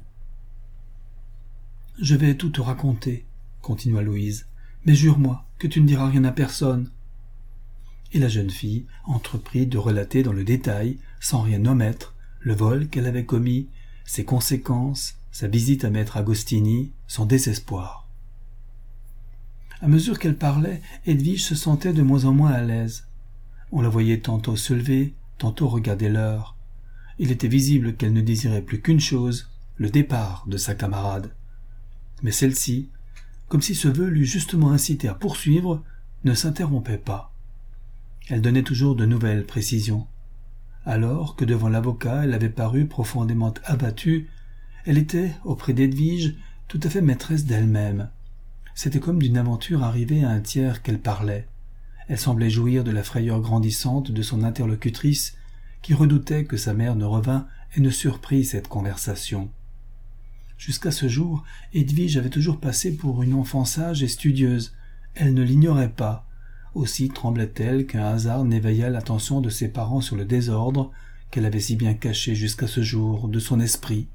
« Je vais tout te raconter, » continua Louise, « mais jure-moi que tu ne diras rien à personne. » Et la jeune fille entreprit de relater dans le détail, sans rien omettre, le vol qu'elle avait commis, ses conséquences, sa visite à maître Agostini, son désespoir. À mesure qu'elle parlait, Edwige se sentait de moins en moins à l'aise. On la voyait tantôt se lever, tantôt regarder l'heure. Il était visible qu'elle ne désirait plus qu'une chose, le départ de sa camarade. Mais celle-ci, comme si ce vœu l'eût justement incité à poursuivre, ne s'interrompait pas. Elle donnait toujours de nouvelles précisions. Alors que devant l'avocat elle avait paru profondément abattue, elle était, auprès d'Edwige, tout à fait maîtresse d'elle-même. C'était comme d'une aventure arrivée à un tiers qu'elle parlait. Elle semblait jouir de la frayeur grandissante de son interlocutrice, qui redoutait que sa mère ne revînt et ne surprît cette conversation. Jusqu'à ce jour, Edwige avait toujours passé pour une enfant sage et studieuse. Elle ne l'ignorait pas. Aussi tremblait-elle qu'un hasard n'éveillât l'attention de ses parents sur le désordre qu'elle avait si bien caché jusqu'à ce jour de son esprit.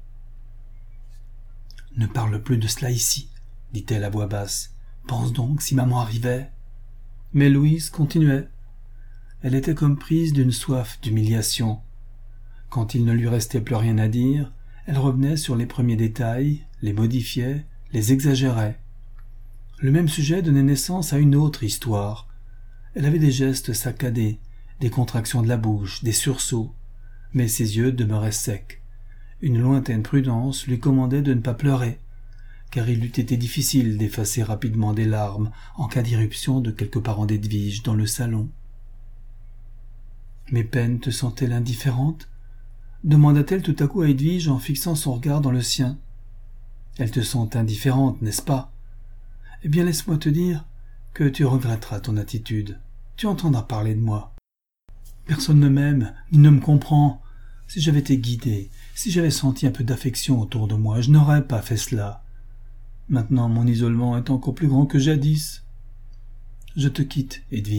« Ne parle plus de cela ici, » dit-elle à voix basse. « Pense donc si maman arrivait. » Mais Louise continuait. Elle était comme prise d'une soif d'humiliation. Quand il ne lui restait plus rien à dire, elle revenait sur les premiers détails, les modifiait, les exagérait. Le même sujet donnait naissance à une autre histoire. Elle avait des gestes saccadés, des contractions de la bouche, des sursauts, mais ses yeux demeuraient secs. Une lointaine prudence lui commandait de ne pas pleurer, car il eût été difficile d'effacer rapidement des larmes en cas d'irruption de quelques parents d'Edwige dans le salon. « Mes peines te sont-elles indifférentes ?» demanda-t-elle tout à coup à Edwige en fixant son regard dans le sien. « Elles te sont indifférentes, n'est-ce pas ? Eh bien, laisse-moi te dire que tu regretteras ton attitude. Tu entendras parler de moi. Personne ne m'aime, ni ne me comprend. Si j'avais été guidé, si j'avais senti un peu d'affection autour de moi, je n'aurais pas fait cela. Maintenant, mon isolement est encore plus grand que jadis. Je te quitte, Edwige. »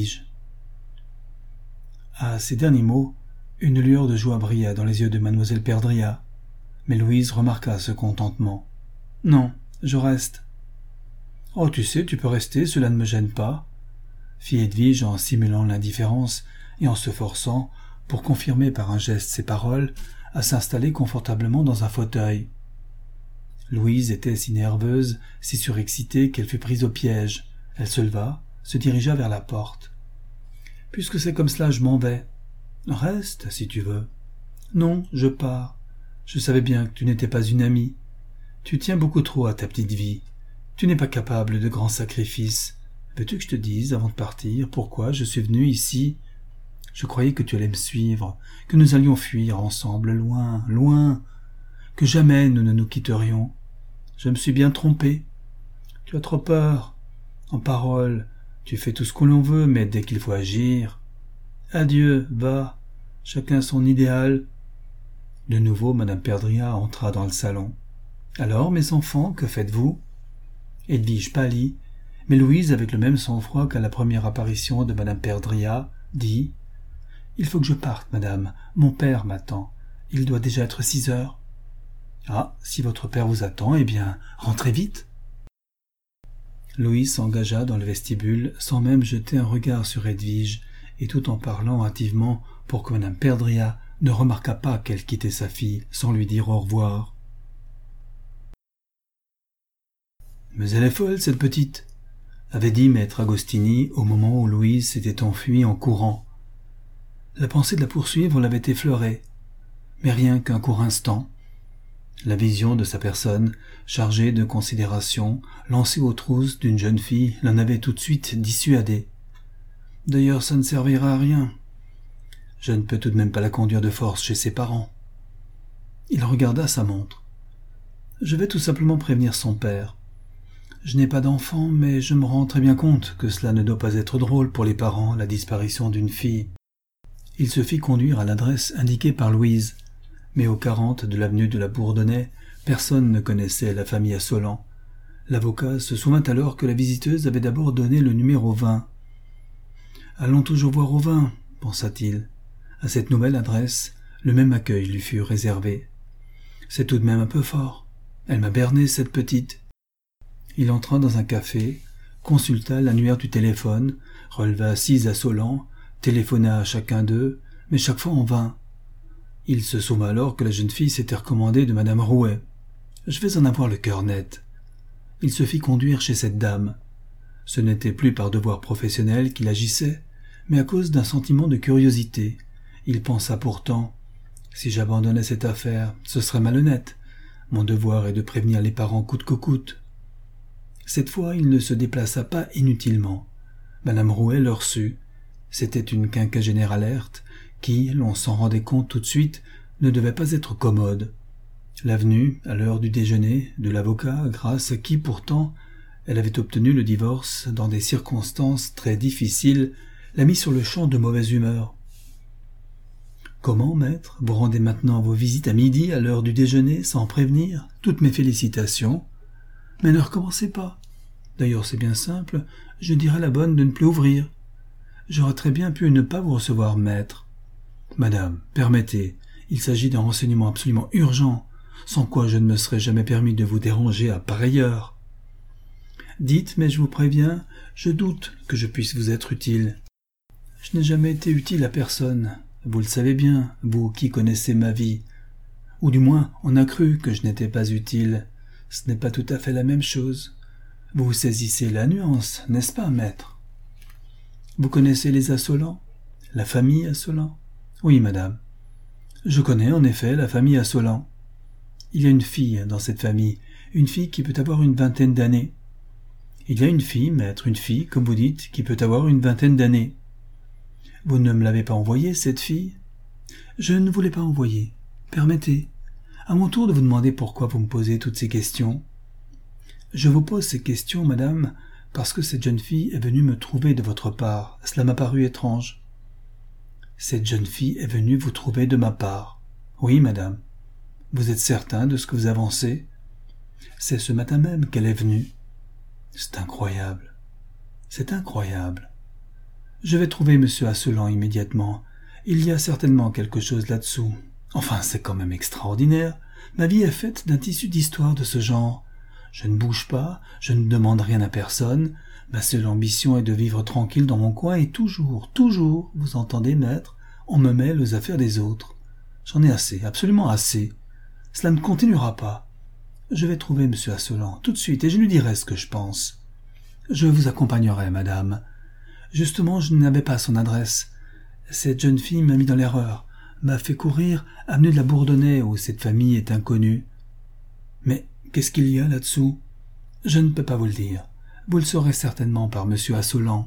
À ces derniers mots, une lueur de joie brilla dans les yeux de mademoiselle Perdria, mais Louise remarqua ce contentement. « Non, je reste. »« Oh, tu sais, tu peux rester, cela ne me gêne pas. » fit Edwige en simulant l'indifférence et en se forçant, pour confirmer par un geste ses paroles, à s'installer confortablement dans un fauteuil. Louise était si nerveuse, si surexcitée qu'elle fut prise au piège. Elle se leva, se dirigea vers la porte. « Puisque c'est comme cela, je m'en vais. »« Reste, si tu veux. »« Non, je pars. Je savais bien que tu n'étais pas une amie. Tu tiens beaucoup trop à ta petite vie. Tu n'es pas capable de grands sacrifices. Veux-tu que je te dise, avant de partir, pourquoi je suis venu ici ? Je croyais que tu allais me suivre, que nous allions fuir ensemble, loin, loin, que jamais nous ne nous quitterions. Je me suis bien trompé. Tu as trop peur. En parole, tu fais tout ce que l'on veut, mais dès qu'il faut agir... Adieu, va, chacun son idéal. » De nouveau, madame Perdria entra dans le salon. « Alors, mes enfants, que faites-vous » Edwige pâlit, mais Louise, avec le même sang-froid qu'à la première apparition de madame Perdria, dit « Il faut que je parte, madame. Mon père m'attend. Il doit déjà être 6 heures. » « Ah, si votre père vous attend, eh bien, rentrez vite. » Louise s'engagea dans le vestibule sans même jeter un regard sur Edwige et tout en parlant hâtivement pour que madame Perdria ne remarquât pas qu'elle quittait sa fille sans lui dire au revoir. « Mais elle est folle, cette petite !» avait dit maître Agostini au moment où Louise s'était enfuie en courant. La pensée de la poursuivre l'avait effleurée, mais rien qu'un court instant. La vision de sa personne, chargée de considération, lancée aux trousses d'une jeune fille, l'en avait tout de suite dissuadé. D'ailleurs, ça ne servira à rien. Je ne peux tout de même pas la conduire de force chez ses parents. Il regarda sa montre. Je vais tout simplement prévenir son père. Je n'ai pas d'enfant, mais je me rends très bien compte que cela ne doit pas être drôle pour les parents, la disparition d'une fille. Il se fit conduire à l'adresse indiquée par Louise. Mais au 40 de l'avenue de la Bourdonnais, personne ne connaissait la famille Assolan. L'avocat se souvint alors que la visiteuse avait d'abord donné le numéro 20. « Allons toujours voir au 20, pensa-t-il. À cette nouvelle adresse, le même accueil lui fut réservé. C'est tout de même un peu fort. Elle m'a berné, cette petite. » Il entra dans un café, consulta l'annuaire du téléphone, releva 6 Assolan, téléphona à chacun d'eux, mais chaque fois en vain. Il se souvint alors que la jeune fille s'était recommandée de madame Rouet. « Je vais en avoir le cœur net. » Il se fit conduire chez cette dame. Ce n'était plus par devoir professionnel qu'il agissait, mais à cause d'un sentiment de curiosité. Il pensa pourtant « Si j'abandonnais cette affaire, ce serait malhonnête. Mon devoir est de prévenir les parents coûte que coûte. » Cette fois, il ne se déplaça pas inutilement. Madame Rouet le reçut. C'était une quinquagénaire alerte, qui, l'on s'en rendait compte tout de suite, ne devait pas être commode. L'avenue, à l'heure du déjeuner, de l'avocat, grâce à qui, pourtant, elle avait obtenu le divorce dans des circonstances très difficiles, la mit sur le champ de mauvaise humeur. « Comment, maître, vous rendez maintenant vos visites à midi, à l'heure du déjeuner, sans prévenir? Toutes mes félicitations. Mais ne recommencez pas. D'ailleurs, c'est bien simple, je dirais à la bonne de ne plus ouvrir. J'aurais très bien pu ne pas vous recevoir, maître. Madame, permettez, il s'agit d'un renseignement absolument urgent, sans quoi je ne me serais jamais permis de vous déranger à pareille heure. Dites, mais je vous préviens, je doute que je puisse vous être utile. Je n'ai jamais été utile à personne, vous le savez bien, vous qui connaissez ma vie. Ou du moins, on a cru que je n'étais pas utile. Ce n'est pas tout à fait la même chose. Vous saisissez la nuance, n'est-ce pas, maître? Vous connaissez les Assolan? La famille Assolan? Oui, madame. Je connais en effet la famille Assolan. Il y a une fille dans cette famille, une fille qui peut avoir une vingtaine d'années. Il y a une fille, maître, une fille, comme vous dites, qui peut avoir une vingtaine d'années. Vous ne me l'avez pas envoyée, cette fille? Je ne vous l'ai pas envoyée. Permettez, à mon tour de vous demander pourquoi vous me posez toutes ces questions. Je vous pose ces questions, madame, parce que cette jeune fille est venue me trouver de votre part. Cela m'a paru étrange. Cette jeune fille est venue vous trouver de ma part. Oui, madame. Vous êtes certain de ce que vous avancez? C'est ce matin même qu'elle est venue. C'est incroyable. C'est incroyable. Je vais trouver monsieur Assolan immédiatement. Il y a certainement quelque chose là-dessous. Enfin, c'est quand même extraordinaire. Ma vie est faite d'un tissu d'histoires de ce genre. Je ne bouge pas, je ne demande rien à personne. Ma seule ambition est de vivre tranquille dans mon coin et toujours, vous entendez, maître, on me mêle aux affaires des autres. J'en ai assez, absolument assez. Cela ne continuera pas. Je vais trouver monsieur Assolan tout de suite et je lui dirai ce que je pense. Je vous accompagnerai, madame. Justement, je n'avais pas son adresse. Cette jeune fille m'a mis dans l'erreur, m'a fait courir avenue de la Bourdonnais où cette famille est inconnue. Mais qu'est-ce qu'il y a là-dessous? Je ne peux pas vous le dire. Vous le saurez certainement par monsieur Assolan.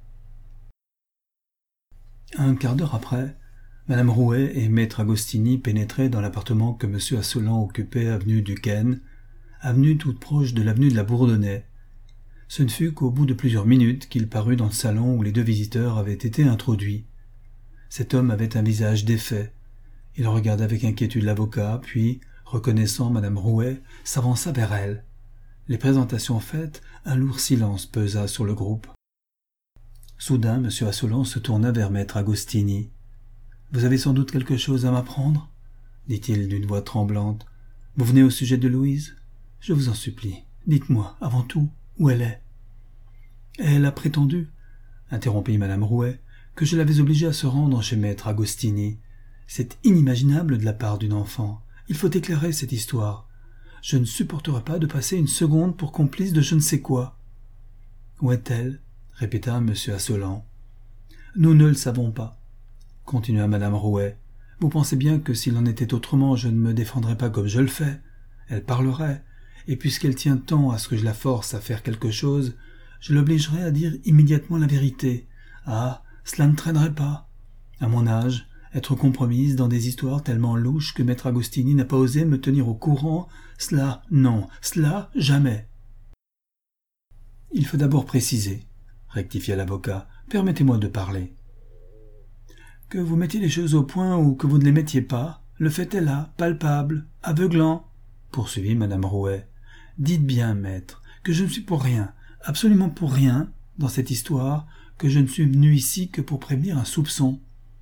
Un quart d'heure après, madame Rouet et maître Agostini pénétraient dans l'appartement que monsieur Assolan occupait avenue Duquesne, avenue toute proche de l'avenue de la Bourdonnais. Ce ne fut qu'au bout de plusieurs minutes qu'il parut dans le salon où les deux visiteurs avaient été introduits. Cet homme avait un visage défait. Il regarda avec inquiétude l'avocat, puis, reconnaissant madame Rouet, s'avança vers elle. Les présentations faites, un lourd silence pesa sur le groupe. Soudain, M. Asselin se tourna vers maître Agostini. « Vous avez sans doute quelque chose à m'apprendre » dit-il d'une voix tremblante. « Vous venez au sujet de Louise ? Je vous en supplie, dites-moi, avant tout, où elle est. »« Elle a prétendu, » interrompit madame Rouet, « que je l'avais obligée à se rendre chez maître Agostini. C'est inimaginable de la part d'une enfant. Il faut éclairer cette histoire. Je ne supporterai pas de passer une seconde pour complice de je ne sais quoi. »« Où est-elle » répéta M. Asselin. « Nous ne le savons pas, » continua madame Rouet. « Vous pensez bien que s'il en était autrement, je ne me défendrais pas comme je le fais. Elle parlerait, et puisqu'elle tient tant à ce que je la force à faire quelque chose, je l'obligerai à dire immédiatement la vérité. Ah, cela ne traînerait pas. À mon âge, être compromise dans des histoires tellement louches que maître Agostini n'a pas osé me tenir au courant, cela, non, cela, jamais. »« Il faut d'abord préciser, » rectifia l'avocat. « Permettez-moi de parler. » « Que vous mettiez les choses au point ou que vous ne les mettiez pas, le fait est là, palpable, aveuglant, » poursuivit madame Rouet. « Dites bien, maître, que je ne suis pour rien, absolument pour rien, dans cette histoire, que je ne suis venu ici que pour prévenir un soupçon.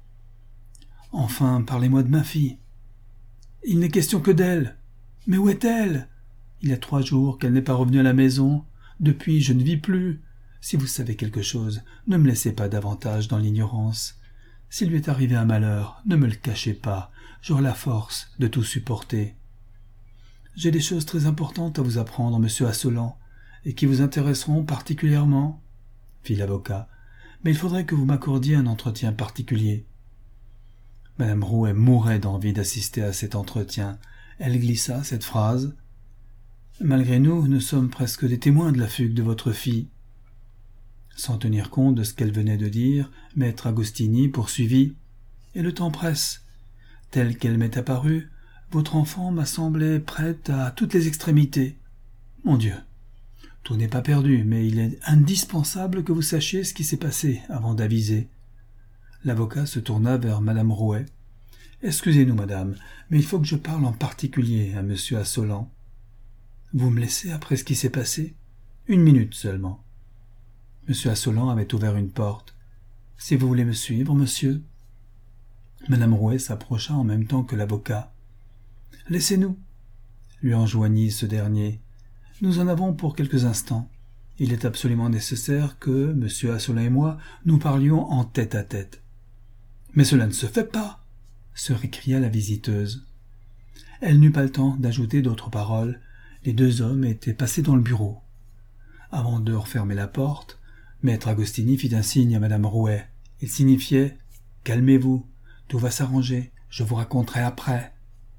Enfin, parlez-moi de ma fille. Il n'est question que d'elle. Mais où est-elle? Il y a 3 jours qu'elle n'est pas revenue à la maison. Depuis, je ne vis plus. Si vous savez quelque chose, ne me laissez pas davantage dans l'ignorance. S'il lui est arrivé un malheur, ne me le cachez pas. J'aurai la force de tout supporter. J'ai des choses très importantes à vous apprendre, monsieur Asselin, et qui vous intéresseront particulièrement, fit l'avocat. Mais il faudrait que vous m'accordiez un entretien particulier. Madame Rouet mourait d'envie d'assister à cet entretien. Elle glissa cette phrase. « Malgré nous sommes presque des témoins de la fugue de votre fille. » Sans tenir compte de ce qu'elle venait de dire, maître Agostini poursuivit. « Et le temps presse. Telle qu'elle m'est apparue, votre enfant m'a semblé prête à toutes les extrémités. Mon Dieu, tout n'est pas perdu, mais il est indispensable que vous sachiez ce qui s'est passé avant d'aviser. » L'avocat se tourna vers madame Rouet. « Excusez-nous, madame, mais il faut que je parle en particulier à monsieur Asselin. »« Vous me laissez après ce qui s'est passé ? 1 minute seulement. » Monsieur Asselin avait ouvert une porte. « Si vous voulez me suivre, monsieur. » Madame Rouet s'approcha en même temps que l'avocat. « Laissez-nous, » lui enjoignit ce dernier. « Nous en avons pour quelques instants. Il est absolument nécessaire que monsieur Asselin et moi nous parlions en tête-à-tête. »« Mais cela ne se fait pas !» se récria la visiteuse. Elle n'eut pas le temps d'ajouter d'autres paroles. Les 2 hommes étaient passés dans le bureau. Avant de refermer la porte, maître Agostini fit un signe à madame Rouet. Il signifiait « Calmez-vous, tout va s'arranger, je vous raconterai après. »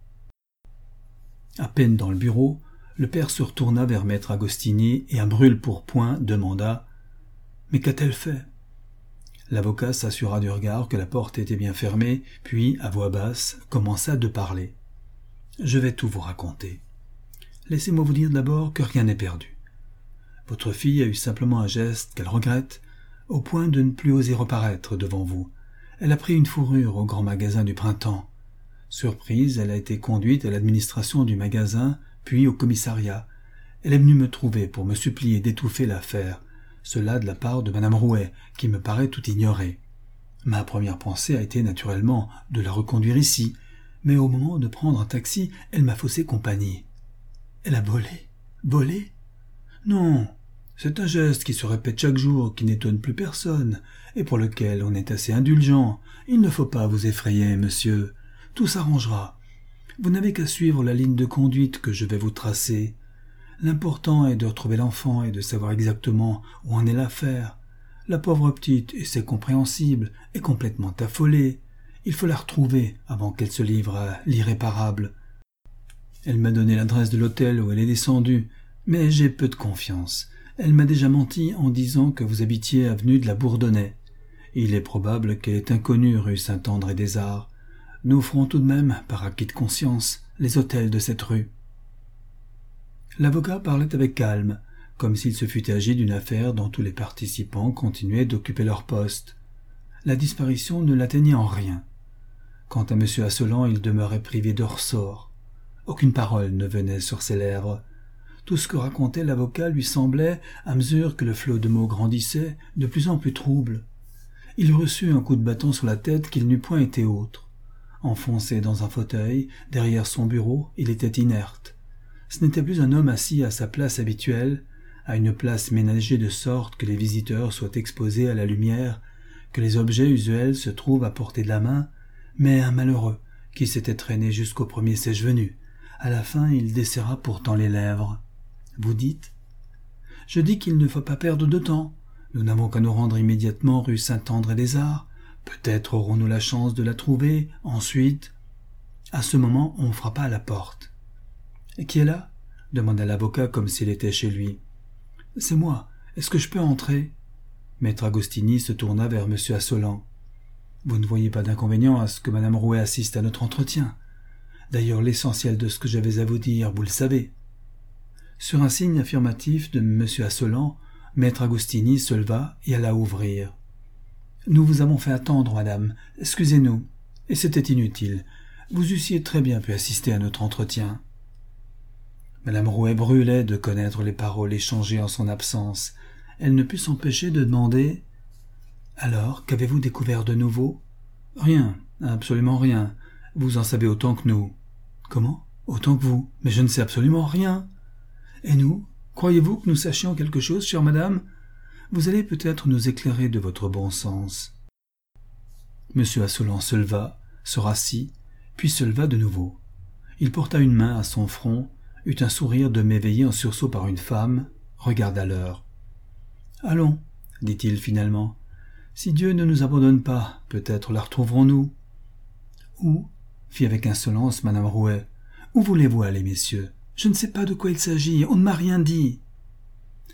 À peine dans le bureau, le père se retourna vers maître Agostini et à brûle-pourpoint demanda « Mais qu'a-t-elle fait ?» L'avocat s'assura du regard que la porte était bien fermée, puis, à voix basse, commença de parler. « Je vais tout vous raconter. Laissez-moi vous dire d'abord que rien n'est perdu. Votre fille a eu simplement un geste qu'elle regrette, au point de ne plus oser reparaître devant vous. Elle a pris une fourrure au grand magasin du printemps. Surprise, elle a été conduite à l'administration du magasin, puis au commissariat. Elle est venue me trouver pour me supplier d'étouffer l'affaire, cela de la part de madame Rouet, qui me paraît tout ignorer. Ma première pensée a été naturellement de la reconduire ici, mais au moment de prendre un taxi, elle m'a faussé compagnie. Elle a volé. Volé? Non, c'est un geste qui se répète chaque jour, qui n'étonne plus personne, et pour lequel on est assez indulgent. Il ne faut pas vous effrayer, monsieur. Tout s'arrangera. Vous n'avez qu'à suivre la ligne de conduite que je vais vous tracer. L'important est de retrouver l'enfant et de savoir exactement où en est l'affaire. La pauvre petite, et c'est compréhensible, est complètement affolée. Il faut la retrouver avant qu'elle se livre à l'irréparable. Elle m'a donné l'adresse de l'hôtel où elle est descendue, mais j'ai peu de confiance. Elle m'a déjà menti en disant que vous habitiez avenue de la Bourdonnais. Il est probable qu'elle est inconnue rue Saint-André-des-Arts. Nous ferons tout de même, par acquis de conscience, les hôtels de cette rue. » L'avocat parlait avec calme, comme s'il se fût agi d'une affaire dont tous les participants continuaient d'occuper leur poste. La disparition ne l'atteignait en rien. Quant à M. Asselin, il demeurait privé de ressort. Aucune parole ne venait sur ses lèvres. Tout ce que racontait l'avocat lui semblait, à mesure que le flot de mots grandissait, de plus en plus trouble. Il reçut un coup de bâton sur la tête qu'il n'eût point été autre. Enfoncé dans un fauteuil, derrière son bureau, il était inerte. Ce n'était plus un homme assis à sa place habituelle, à une place ménagée de sorte que les visiteurs soient exposés à la lumière, que les objets usuels se trouvent à portée de la main, mais un malheureux qui s'était traîné jusqu'au premier sèche-venu. À la fin, il desserra pourtant les lèvres. « Vous dites ?»« Je dis qu'il ne faut pas perdre de temps. Nous n'avons qu'à nous rendre immédiatement rue Saint-André-des-Arts. Peut-être aurons-nous la chance de la trouver. Ensuite... » À ce moment, on frappa à la porte. « Qui est là ?» demanda l'avocat comme s'il était chez lui. « C'est moi. Est-ce que je peux entrer ?» Maître Agostini se tourna vers M. Assolan. « Vous ne voyez pas d'inconvénient à ce que Mme Rouet assiste à notre entretien. D'ailleurs, l'essentiel de ce que j'avais à vous dire, vous le savez. » Sur un signe affirmatif de M. Assolan, Maître Agostini se leva et alla ouvrir. « Nous vous avons fait attendre, madame. Excusez-nous. Et c'était inutile. Vous eussiez très bien pu assister à notre entretien. » Madame Rouet brûlait de connaître les paroles échangées en son absence. Elle ne put s'empêcher de demander « Alors, qu'avez-vous découvert de nouveau ?»« Rien, absolument rien. Vous en savez autant que nous. »« Comment ? Autant que vous ? Mais je ne sais absolument rien. »« Et nous ? Croyez-vous que nous sachions quelque chose, chère madame ? Vous allez peut-être nous éclairer de votre bon sens. » M. Assolan se leva, se rassit, puis se leva de nouveau. Il porta une main à son front, eut un sourire de m'éveiller en sursaut par une femme, regarda l'heure. « Allons, dit-il finalement. Si Dieu ne nous abandonne pas, peut-être la retrouverons-nous. »« Où ?» fit avec insolence Madame Rouet. « Où voulez-vous aller, messieurs ? Je ne sais pas de quoi il s'agit, on ne m'a rien dit. »« L'enfant, »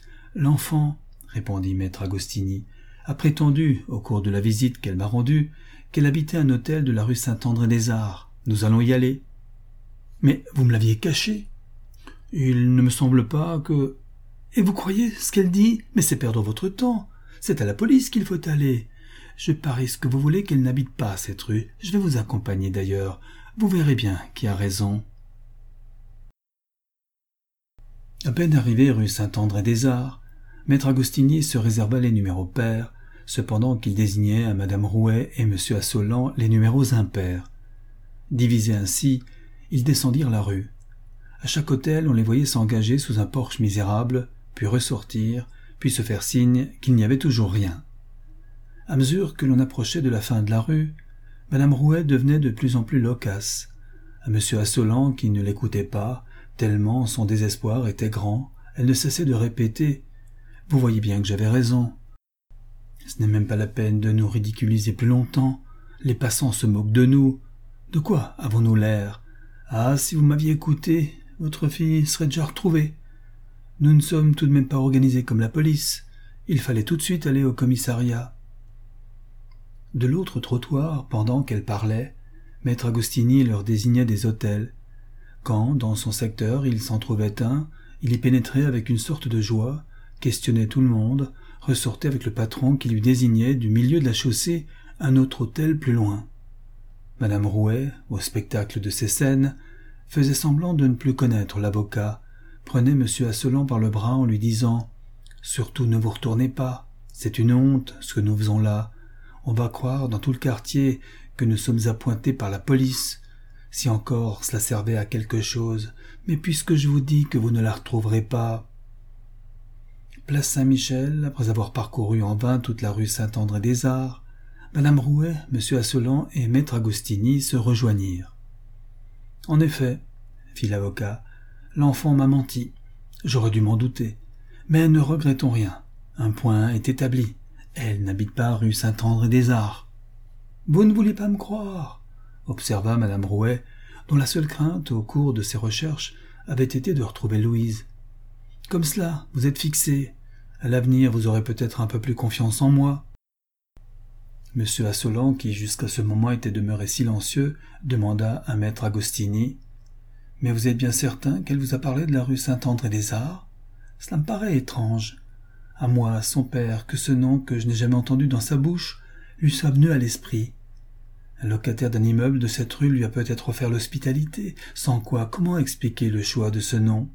répondit maître Agostini, « a prétendu, au cours de la visite qu'elle m'a rendue, qu'elle habitait un hôtel de la rue Saint-André-des-Arts. Nous allons y aller. »« Mais vous me l'aviez caché. »« Il ne me semble pas que... »« Et vous croyez ce qu'elle dit ? Mais c'est perdre votre temps. C'est à la police qu'il faut aller. Je parie ce que vous voulez qu'elle n'habite pas à cette rue. Je vais vous accompagner d'ailleurs. Vous verrez bien qui a raison. » À peine arrivé rue Saint-André-des-Arts, maître Agostini se réserva les numéros pairs, cependant qu'il désignait à Madame Rouet et M. Assolan les numéros impairs. Divisés ainsi, ils descendirent la rue. À chaque hôtel, on les voyait s'engager sous un porche misérable, puis ressortir, puis se faire signe qu'il n'y avait toujours rien. À mesure que l'on approchait de la fin de la rue, Madame Rouet devenait de plus en plus loquace. À M. Assolan, qui ne l'écoutait pas, tellement son désespoir était grand, elle ne cessait de répéter « Vous voyez bien que j'avais raison. Ce n'est même pas la peine de nous ridiculiser plus longtemps. Les passants se moquent de nous. De quoi avons-nous l'air ? Ah, si vous m'aviez écouté, votre fille serait déjà retrouvée. Nous ne sommes tout de même pas organisés comme la police. Il fallait tout de suite aller au commissariat. » De l'autre trottoir, pendant qu'elle parlait, maître Agostini leur désignait des hôtels. Quand, dans son secteur, il s'en trouvait un, il y pénétrait avec une sorte de joie, questionnait tout le monde, ressortait avec le patron qui lui désignait du milieu de la chaussée un autre hôtel plus loin. Madame Rouet, au spectacle de ces scènes, faisait semblant de ne plus connaître l'avocat, prenait M. Assolan par le bras en lui disant « Surtout ne vous retournez pas, c'est une honte ce que nous faisons là. On va croire dans tout le quartier que nous sommes appointés par la police. Si encore cela servait à quelque chose, mais puisque je vous dis que vous ne la retrouverez pas... » Place Saint-Michel, après avoir parcouru en vain toute la rue Saint-André-des-Arts, Madame Rouet, M. Assolan et maître Agostini se rejoignirent. « En effet, » fit l'avocat, « l'enfant m'a menti. J'aurais dû m'en douter. Mais ne regrettons rien. Un point est établi. Elle n'habite pas rue Saint-André-des-Arts. »« Vous ne voulez pas me croire ?» observa Madame Rouet, dont la seule crainte au cours de ses recherches avait été de retrouver Louise. « Comme cela, vous êtes fixé. À l'avenir, vous aurez peut-être un peu plus confiance en moi. » M. Assolan, qui jusqu'à ce moment était demeuré silencieux, demanda à maître Agostini « Mais vous êtes bien certain qu'elle vous a parlé de la rue Saint-André-des-Arts ? Cela me paraît étrange. À moi, son père, que ce nom que je n'ai jamais entendu dans sa bouche lui soit venu à l'esprit. Un locataire d'un immeuble de cette rue lui a peut-être offert l'hospitalité, sans quoi comment expliquer le choix de ce nom?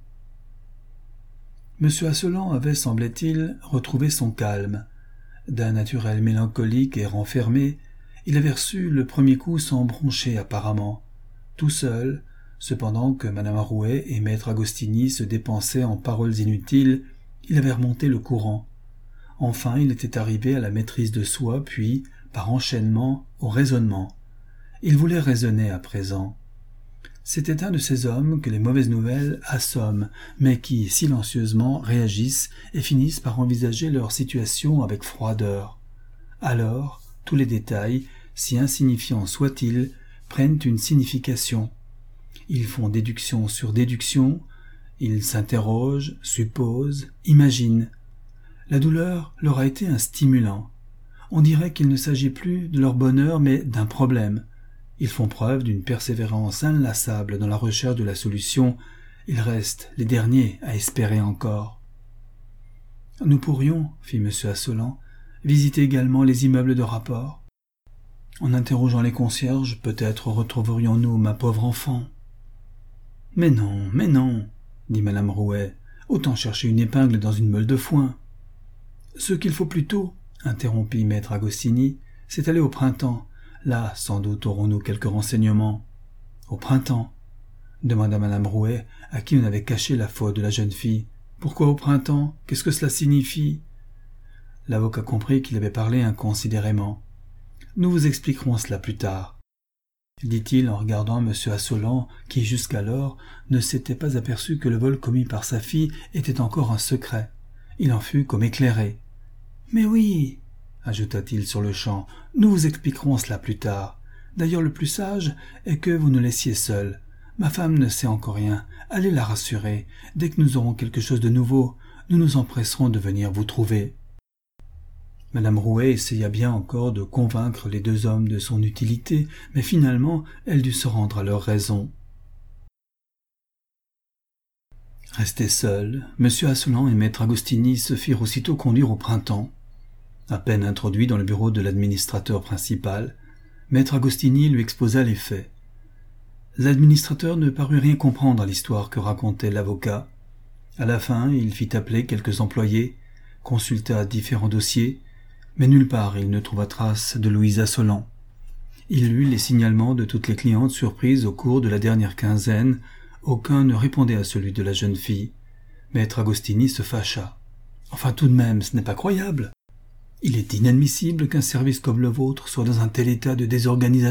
M. Asselan avait, semblait-il, retrouvé son calme. D'un naturel mélancolique et renfermé, il avait reçu le premier coup sans broncher apparemment, tout seul, cependant que Madame Rouet et maître Agostini se dépensaient en paroles inutiles, il avait remonté le courant. Enfin, il était arrivé à la maîtrise de soi, puis, par enchaînement, au raisonnement. Il voulait raisonner à présent. C'était un de ces hommes que les mauvaises nouvelles assomment, mais qui, silencieusement, réagissent et finissent par envisager leur situation avec froideur. Alors, tous les détails, si insignifiants soient-ils, prennent une signification. Ils font déduction sur déduction, ils s'interrogent, supposent, imaginent. La douleur leur a été un stimulant. On dirait qu'il ne s'agit plus de leur bonheur, mais d'un problème. Ils font preuve d'une persévérance inlassable dans la recherche de la solution. Ils restent les derniers à espérer encore. Nous pourrions, fit M. Asselan, visiter également les immeubles de rapport. En interrogeant les concierges, peut-être retrouverions-nous ma pauvre enfant. Mais non, dit Madame Rouet, autant chercher une épingle dans une meule de foin. Ce qu'il faut plutôt, interrompit maître Agostini, c'est aller au printemps. Là, sans doute aurons-nous quelques renseignements. Au printemps, demanda Madame Rouet, à qui on avait caché la faute de la jeune fille. Pourquoi au printemps? Qu'est-ce que cela signifie? L'avocat comprit qu'il avait parlé inconsidérément. Nous vous expliquerons cela plus tard, dit-il en regardant M. Asselan, qui jusqu'alors ne s'était pas aperçu que le vol commis par sa fille était encore un secret. Il en fut comme éclairé. Mais oui, ajouta-t-il sur-le-champ, nous vous expliquerons cela plus tard. D'ailleurs, le plus sage est que vous nous laissiez seuls. Ma femme ne sait encore rien. Allez la rassurer. Dès que nous aurons quelque chose de nouveau, nous nous empresserons de venir vous trouver. Madame Rouet essaya bien encore de convaincre les deux hommes de son utilité, mais finalement elle dut se rendre à leur raison. Restés seuls, M. Asselan et maître Agostini se firent aussitôt conduire au printemps. À peine introduit dans le bureau de l'administrateur principal, maître Agostini lui exposa les faits. L'administrateur ne parut rien comprendre à l'histoire que racontait l'avocat. À la fin, il fit appeler quelques employés, consulta différents dossiers, mais nulle part il ne trouva trace de Louise Asselan. Il lut les signalements de toutes les clientes surprises au cours de la dernière quinzaine. Aucun ne répondait à celui de la jeune fille. Maître Agostini se fâcha. « Enfin tout de même, ce n'est pas croyable. Il est inadmissible qu'un service comme le vôtre soit dans un tel état de désorganisation. »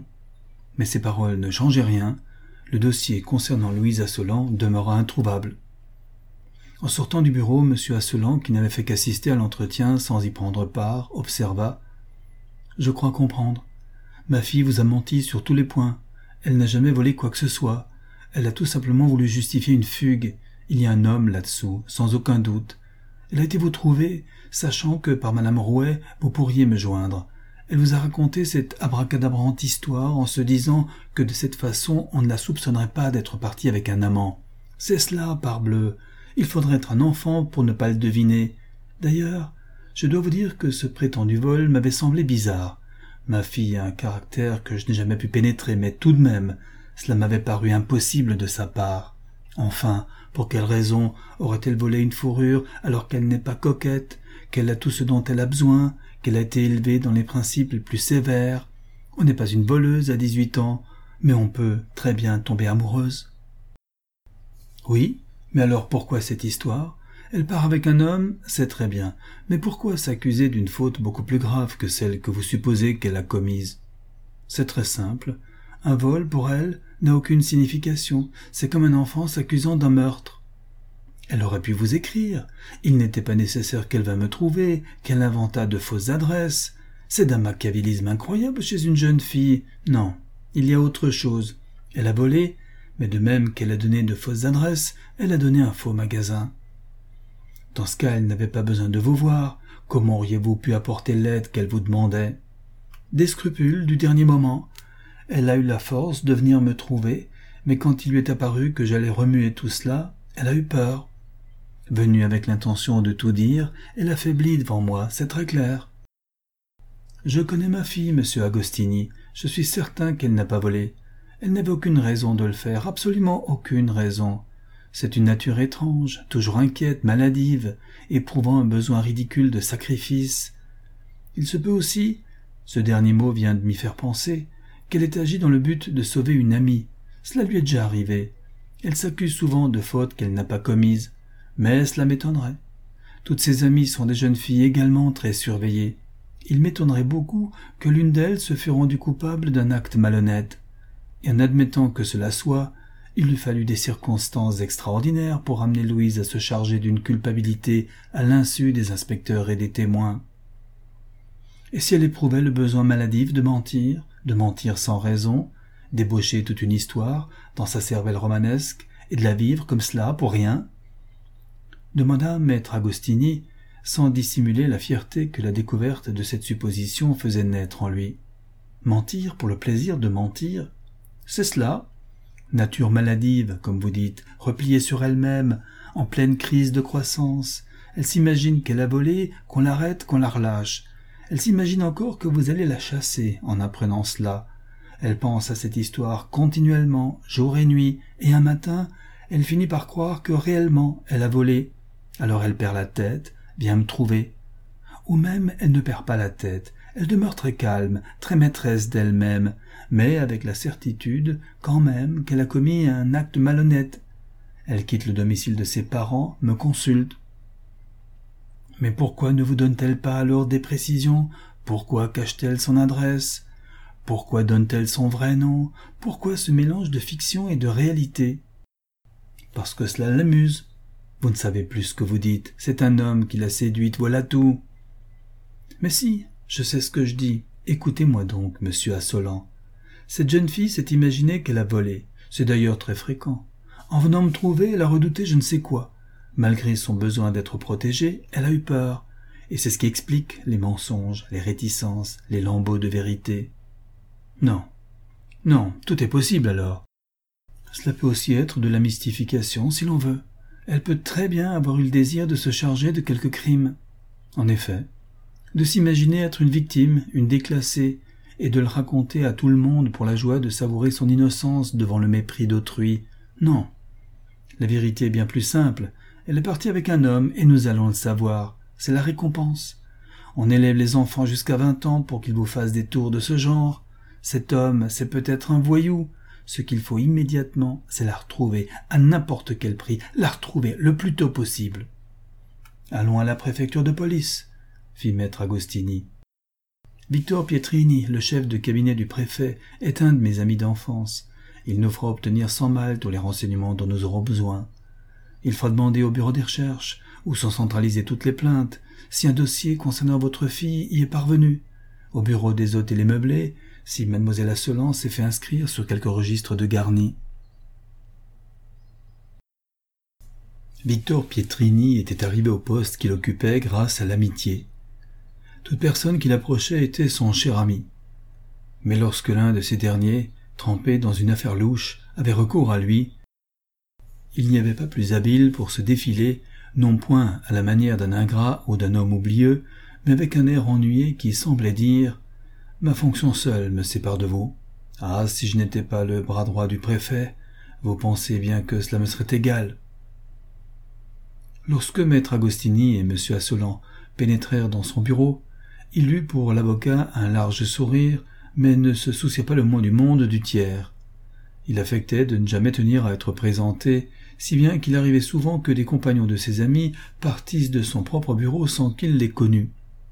Mais ces paroles ne changeaient rien. Le dossier concernant Louise Asselan demeura introuvable. En sortant du bureau, M. Asselan, qui n'avait fait qu'assister à l'entretien sans y prendre part, observa. « Je crois comprendre. Ma fille vous a menti sur tous les points. Elle n'a jamais volé quoi que ce soit. Elle a tout simplement voulu justifier une fugue. Il y a un homme là-dessous, sans aucun doute. Elle a été vous trouver, sachant que par Madame Rouet, vous pourriez me joindre. Elle vous a raconté cette abracadabrante histoire en se disant que de cette façon on ne la soupçonnerait pas d'être partie avec un amant. C'est cela, parbleu. Il faudrait être un enfant pour ne pas le deviner. D'ailleurs, je dois vous dire que ce prétendu vol m'avait semblé bizarre. Ma fille a un caractère que je n'ai jamais pu pénétrer, mais tout de même, cela m'avait paru impossible de sa part. Enfin, pour quelle raison aurait-elle volé une fourrure alors qu'elle n'est pas coquette, qu'elle a tout ce dont elle a besoin, qu'elle a été élevée dans les principes les plus sévères? On n'est pas une voleuse à 18 ans, mais on peut très bien tomber amoureuse. Oui, mais alors pourquoi cette histoire? Elle part avec un homme, c'est très bien, mais pourquoi s'accuser d'une faute beaucoup plus grave que celle que vous supposez qu'elle a commise? C'est très simple. Un vol, pour elle, n'a aucune signification. C'est comme un enfant s'accusant d'un meurtre. Elle aurait pu vous écrire. Il n'était pas nécessaire qu'elle vînt me trouver, qu'elle inventât de fausses adresses. C'est d'un machiavélisme incroyable chez une jeune fille. Non, il y a autre chose. Elle a volé, mais de même qu'elle a donné de fausses adresses, elle a donné un faux magasin. Dans ce cas, elle n'avait pas besoin de vous voir. Comment auriez-vous pu apporter l'aide qu'elle vous demandait? Des scrupules du dernier moment. Elle a eu la force de venir me trouver, mais quand il lui est apparu que j'allais remuer tout cela, elle a eu peur. Venue avec l'intention de tout dire, elle affaiblit devant moi, c'est très clair. Je connais ma fille, monsieur Agostini. Je suis certain qu'elle n'a pas volé. Elle n'avait aucune raison de le faire, absolument aucune raison. C'est une nature étrange, toujours inquiète, maladive, éprouvant un besoin ridicule de sacrifice. Il se peut aussi, ce dernier mot vient de m'y faire penser, qu'elle ait agi dans le but de sauver une amie. Cela lui est déjà arrivé. Elle s'accuse souvent de fautes qu'elle n'a pas commises, mais cela m'étonnerait. Toutes ses amies sont des jeunes filles également très surveillées. Il m'étonnerait beaucoup que l'une d'elles se fût rendue coupable d'un acte malhonnête. Et en admettant que cela soit, il lui fallut des circonstances extraordinaires pour amener Louise à se charger d'une culpabilité à l'insu des inspecteurs et des témoins. Et si elle éprouvait le besoin maladif de mentir sans raison, d'ébaucher toute une histoire dans sa cervelle romanesque et de la vivre comme cela pour rien? Demanda maître Agostini, sans dissimuler la fierté que la découverte de cette supposition faisait naître en lui. Mentir pour le plaisir de mentir, c'est cela. Nature maladive, comme vous dites, repliée sur elle-même, en pleine crise de croissance. Elle s'imagine qu'elle a volé, qu'on l'arrête, qu'on la relâche. Elle s'imagine encore que vous allez la chasser en apprenant cela. Elle pense à cette histoire continuellement, jour et nuit, et un matin, elle finit par croire que réellement elle a volé. Alors elle perd la tête, vient me trouver. Ou même elle ne perd pas la tête, elle demeure très calme, très maîtresse d'elle-même, mais avec la certitude, quand même, qu'elle a commis un acte malhonnête. Elle quitte le domicile de ses parents, me consulte. Mais pourquoi ne vous donne-t-elle pas alors des précisions? Pourquoi cache-t-elle son adresse? Pourquoi donne-t-elle son vrai nom? Pourquoi ce mélange de fiction et de réalité? Parce que cela l'amuse. Vous ne savez plus ce que vous dites. C'est un homme qui l'a séduite, voilà tout. Mais si, je sais ce que je dis. Écoutez-moi donc, monsieur Assolan. Cette jeune fille s'est imaginée qu'elle a volé. C'est d'ailleurs très fréquent. En venant me trouver, elle a redouté je ne sais quoi. Malgré son besoin d'être protégée, elle a eu peur. Et c'est ce qui explique les mensonges, les réticences, les lambeaux de vérité. Non, tout est possible alors. Cela peut aussi être de la mystification, si l'on veut. Elle peut très bien avoir eu le désir de se charger de quelque crime. En effet, de s'imaginer être une victime, une déclassée, et de le raconter à tout le monde pour la joie de savourer son innocence devant le mépris d'autrui. Non. La vérité est bien plus simple. Elle est partie avec un homme et nous allons le savoir. C'est la récompense. On élève les enfants jusqu'à 20 ans pour qu'ils vous fassent des tours de ce genre. Cet homme, c'est peut-être un voyou. Ce qu'il faut immédiatement, c'est la retrouver, à n'importe quel prix, la retrouver le plus tôt possible. Allons à la préfecture de police, fit maître Agostini. Victor Pietrini, le chef de cabinet du préfet, est un de mes amis d'enfance. Il nous fera obtenir sans mal tous les renseignements dont nous aurons besoin. Il fera demander au bureau des recherches, où sont centralisées toutes les plaintes, si un dossier concernant votre fille y est parvenu. Au bureau des hôtels et meublés, si mademoiselle Assolan s'est fait inscrire sur quelque registre de garni. Victor Pietrini était arrivé au poste qu'il occupait grâce à l'amitié. Toute personne qui l'approchait était son cher ami. Mais lorsque l'un de ces derniers, trempé dans une affaire louche, avait recours à lui, il n'y avait pas plus habile pour se défiler, non point à la manière d'un ingrat ou d'un homme oublieux, mais avec un air ennuyé qui semblait dire « Ma fonction seule me sépare de vous. Ah, si je n'étais pas le bras droit du préfet, vous pensez bien que cela me serait égal. » Lorsque maître Agostini et M. Assolan pénétrèrent dans son bureau, il eut pour l'avocat un large sourire, mais ne se souciait pas le moins du monde du tiers. Il affectait de ne jamais tenir à être présenté, si bien qu'il arrivait souvent que des compagnons de ses amis partissent de son propre bureau sans qu'il les connût.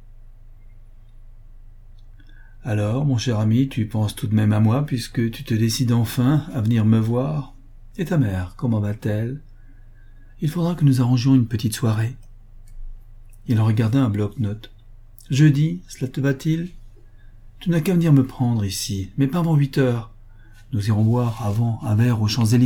« Alors, mon cher ami, tu penses tout de même à moi, puisque tu te décides enfin à venir me voir. Et ta mère, comment va-t-elle? Il faudra que nous arrangions une petite soirée. » Il regarda un bloc-notes. « Jeudi, cela te va-t-il? Tu n'as qu'à venir me prendre ici, mais pas avant 8 heures. Nous irons boire avant un verre aux Champs-Élysées. »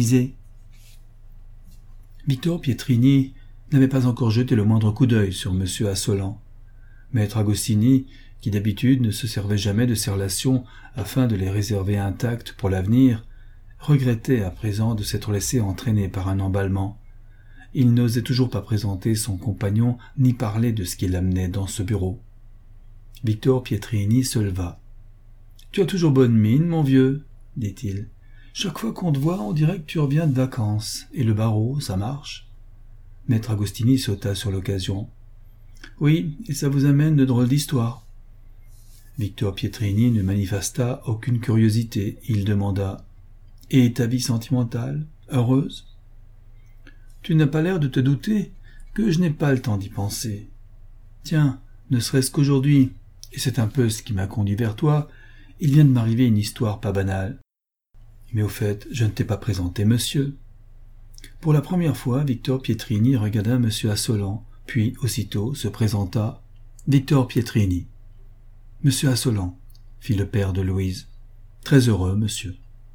Victor Pietrini n'avait pas encore jeté le moindre coup d'œil sur M. Assolan. Maître Agostini, qui d'habitude ne se servait jamais de ses relations afin de les réserver intactes pour l'avenir, regrettait à présent de s'être laissé entraîner par un emballement. Il n'osait toujours pas présenter son compagnon ni parler de ce qui l'amenait dans ce bureau. Victor Pietrini se leva. « Tu as toujours bonne mine, mon vieux, dit-il. Chaque fois qu'on te voit, on dirait que tu reviens de vacances. Et le barreau, ça marche? Maître Agostini sauta sur l'occasion. Oui, et ça vous amène de drôles d'histoires. Victor Pietrini ne manifesta aucune curiosité. Il demanda. Et ta vie sentimentale, heureuse? Tu n'as pas l'air de te douter que je n'ai pas le temps d'y penser. Tiens, ne serait-ce qu'aujourd'hui, et c'est un peu ce qui m'a conduit vers toi, il vient de m'arriver une histoire pas banale. Mais au fait, je ne t'ai pas présenté monsieur. Pour la première fois, Victor Pietrini regarda monsieur Assolan, puis aussitôt se présenta Victor Pietrini. Monsieur Assolan, fit le père de Louise. Très heureux, monsieur.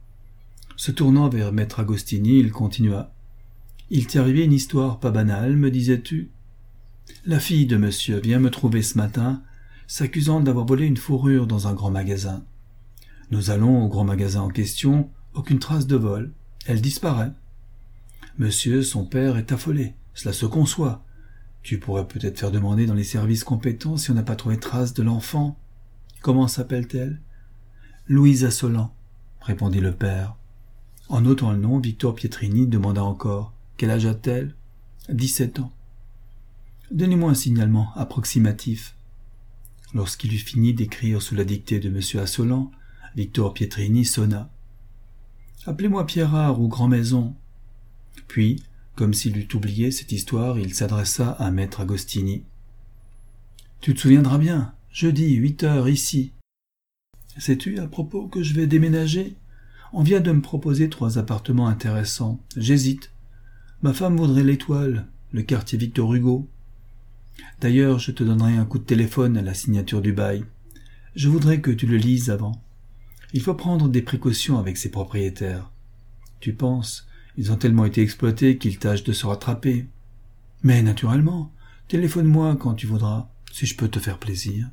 Se tournant vers maître Agostini, il continua. Il t'est arrivé une histoire pas banale, me disais-tu? La fille de monsieur vient me trouver ce matin, s'accusant d'avoir volé une fourrure dans un grand magasin. Nous allons au grand magasin en question, aucune trace de vol. Elle disparaît. Monsieur, son père, est affolé. Cela se conçoit. Tu pourrais peut-être faire demander dans les services compétents si on n'a pas trouvé trace de l'enfant. Comment s'appelle-t-elle? Louise Assolan, répondit le père. En notant le nom, Victor Pietrini demanda encore. Quel âge a-t-elle? 17 ans. Donnez-moi un signalement approximatif. Lorsqu'il eut fini d'écrire sous la dictée de M. Assolan, Victor Pietrini sonna. Appelez-moi Pierrard ou Grand-Maison. Puis, comme s'il eût oublié cette histoire, il s'adressa à maître Agostini. Tu te souviendras bien, jeudi, 8 heures, ici. Sais-tu à propos que je vais déménager? On vient de me proposer 3 appartements intéressants. J'hésite. Ma femme voudrait l'Étoile, le quartier Victor Hugo. D'ailleurs, je te donnerai un coup de téléphone à la signature du bail. Je voudrais que tu le lises avant. Il faut prendre des précautions avec ses propriétaires. Tu penses, ils ont tellement été exploités qu'ils tâchent de se rattraper. Mais naturellement, téléphone-moi quand tu voudras, si je peux te faire plaisir.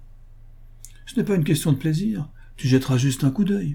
Ce n'est pas une question de plaisir, tu jetteras juste un coup d'œil.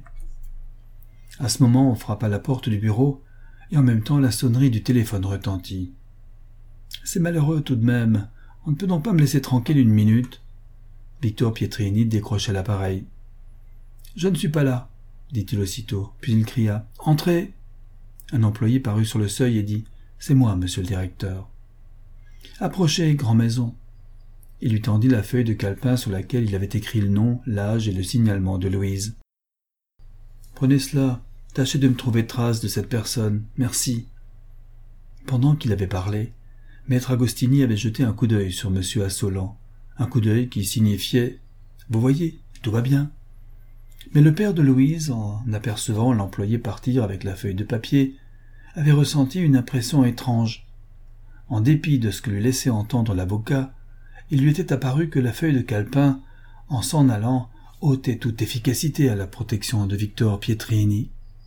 À ce moment, on frappa à la porte du bureau, et en même temps la sonnerie du téléphone retentit. C'est malheureux tout de même, on ne peut donc pas me laisser tranquille une minute. Victor Pietrini décrocha l'appareil. Je ne suis pas là, dit-il aussitôt, puis il cria. Entrez. Un employé parut sur le seuil et dit. C'est moi, monsieur le directeur. Approchez, Grand-Maison. Il lui tendit la feuille de calepin sur laquelle il avait écrit le nom, l'âge et le signalement de Louise. Prenez cela, tâchez de me trouver trace de cette personne, merci. Pendant qu'il avait parlé, maître Agostini avait jeté un coup d'œil sur M. Assolan, un coup d'œil qui signifiait « Vous voyez, tout va bien ». Mais le père de Louise, en apercevant l'employé partir avec la feuille de papier, avait ressenti une impression étrange. En dépit de ce que lui laissait entendre l'avocat, il lui était apparu que la feuille de calepin, en s'en allant, ôtait toute efficacité à la protection de Victor Pietrini.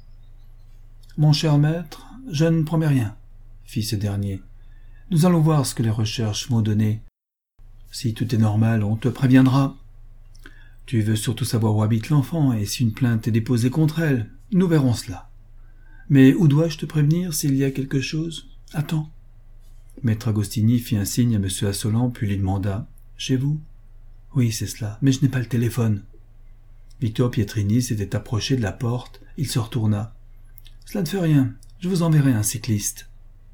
« Mon cher maître, je ne promets rien, » fit ce dernier. « Nous allons voir ce que les recherches m'ont donné. Si tout est normal, on te préviendra. Tu veux surtout savoir où habite l'enfant et si une plainte est déposée contre elle. Nous verrons cela. Mais où dois-je te prévenir s'il y a quelque chose? Attends. » Maître Agostini fit un signe à M. Assolan, puis lui demanda. « Chez vous? »« Oui, c'est cela, mais je n'ai pas le téléphone. » Victor Pietrini s'était approché de la porte, il se retourna. « Cela ne fait rien, je vous enverrai un cycliste. »